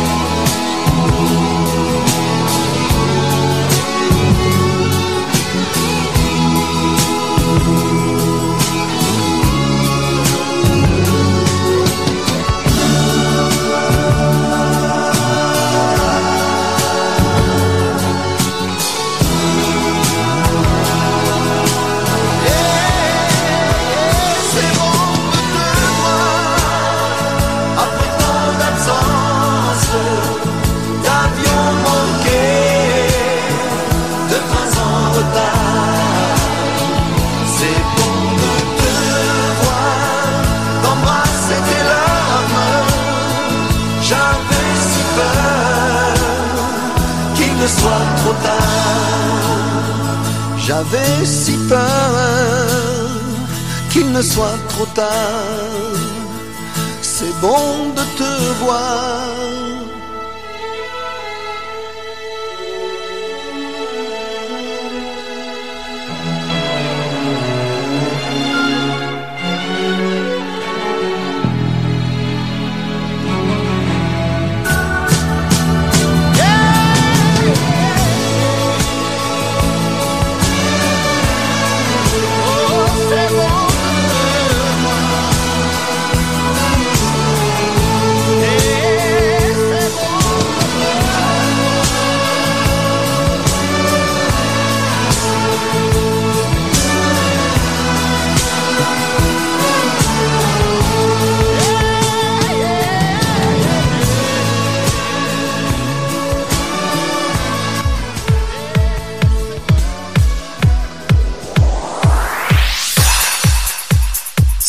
Soit trop tard. J'avais si peur qu'il ne soit trop tard. C'est bon de te voir.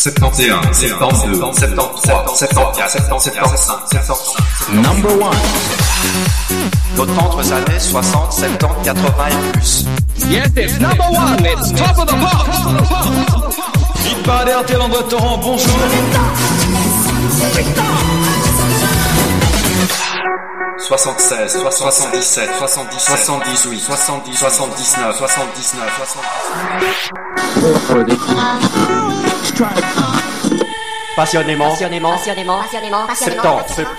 71, 72, 73, 74, 75, 76. Number one. Nos tendres années 60, 70, 80 et plus. Yes, it's number one. It's top of the pops. Hit parade RTL en Breton, bonjour. 76, 77, 70, 78, 70, 79, 79, 70. Passionnément. 70.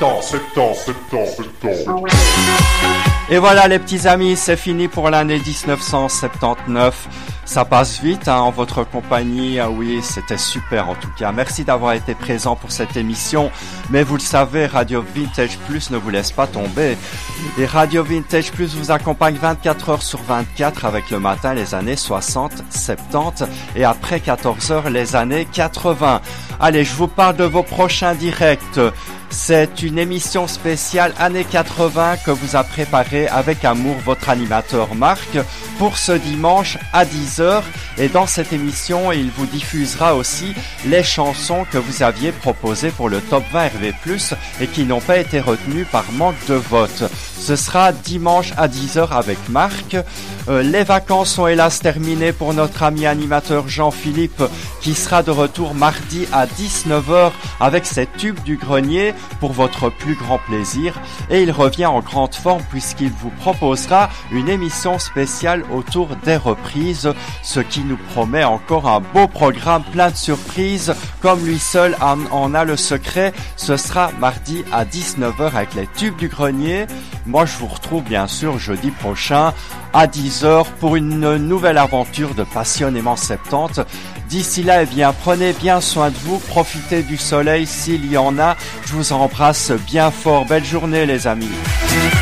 Et voilà les petits amis, c'est fini pour l'année 1979. Ça passe vite en votre compagnie. Ah oui, c'était super en tout cas. Merci d'avoir été présent pour cette émission. Mais vous le savez, Radio Vintage Plus ne vous laisse pas tomber. Et Radio Vintage Plus vous accompagne 24 heures sur 24 avec le matin les années 60, 70 et après 14 heures les années 80. Allez, je vous parle de vos prochains directs. C'est une émission spéciale années 80 que vous a préparée avec amour votre animateur Marc pour ce dimanche à 10h. Et dans cette émission, il vous diffusera aussi les chansons que vous aviez proposées pour le Top 20 RV+, et qui n'ont pas été retenues par manque de vote. Ce sera dimanche à 10h avec Marc. Les vacances sont hélas terminées pour notre ami animateur Jean-Philippe qui sera de retour mardi à 19h avec ses tubes du grenier pour votre plus grand plaisir. Et il revient en grande forme puisqu'il vous proposera une émission spéciale autour des reprises, ce qui nous promet encore un beau programme plein de surprises comme lui seul en a le secret. Ce sera mardi à 19h avec les tubes du grenier. Moi je vous retrouve bien sûr jeudi prochain à 10h pour une nouvelle aventure de Passionnément 70. D'ici là, eh bien, prenez bien soin de vous, profitez du soleil s'il y en a. Je vous embrasse bien fort. Belle journée les amis.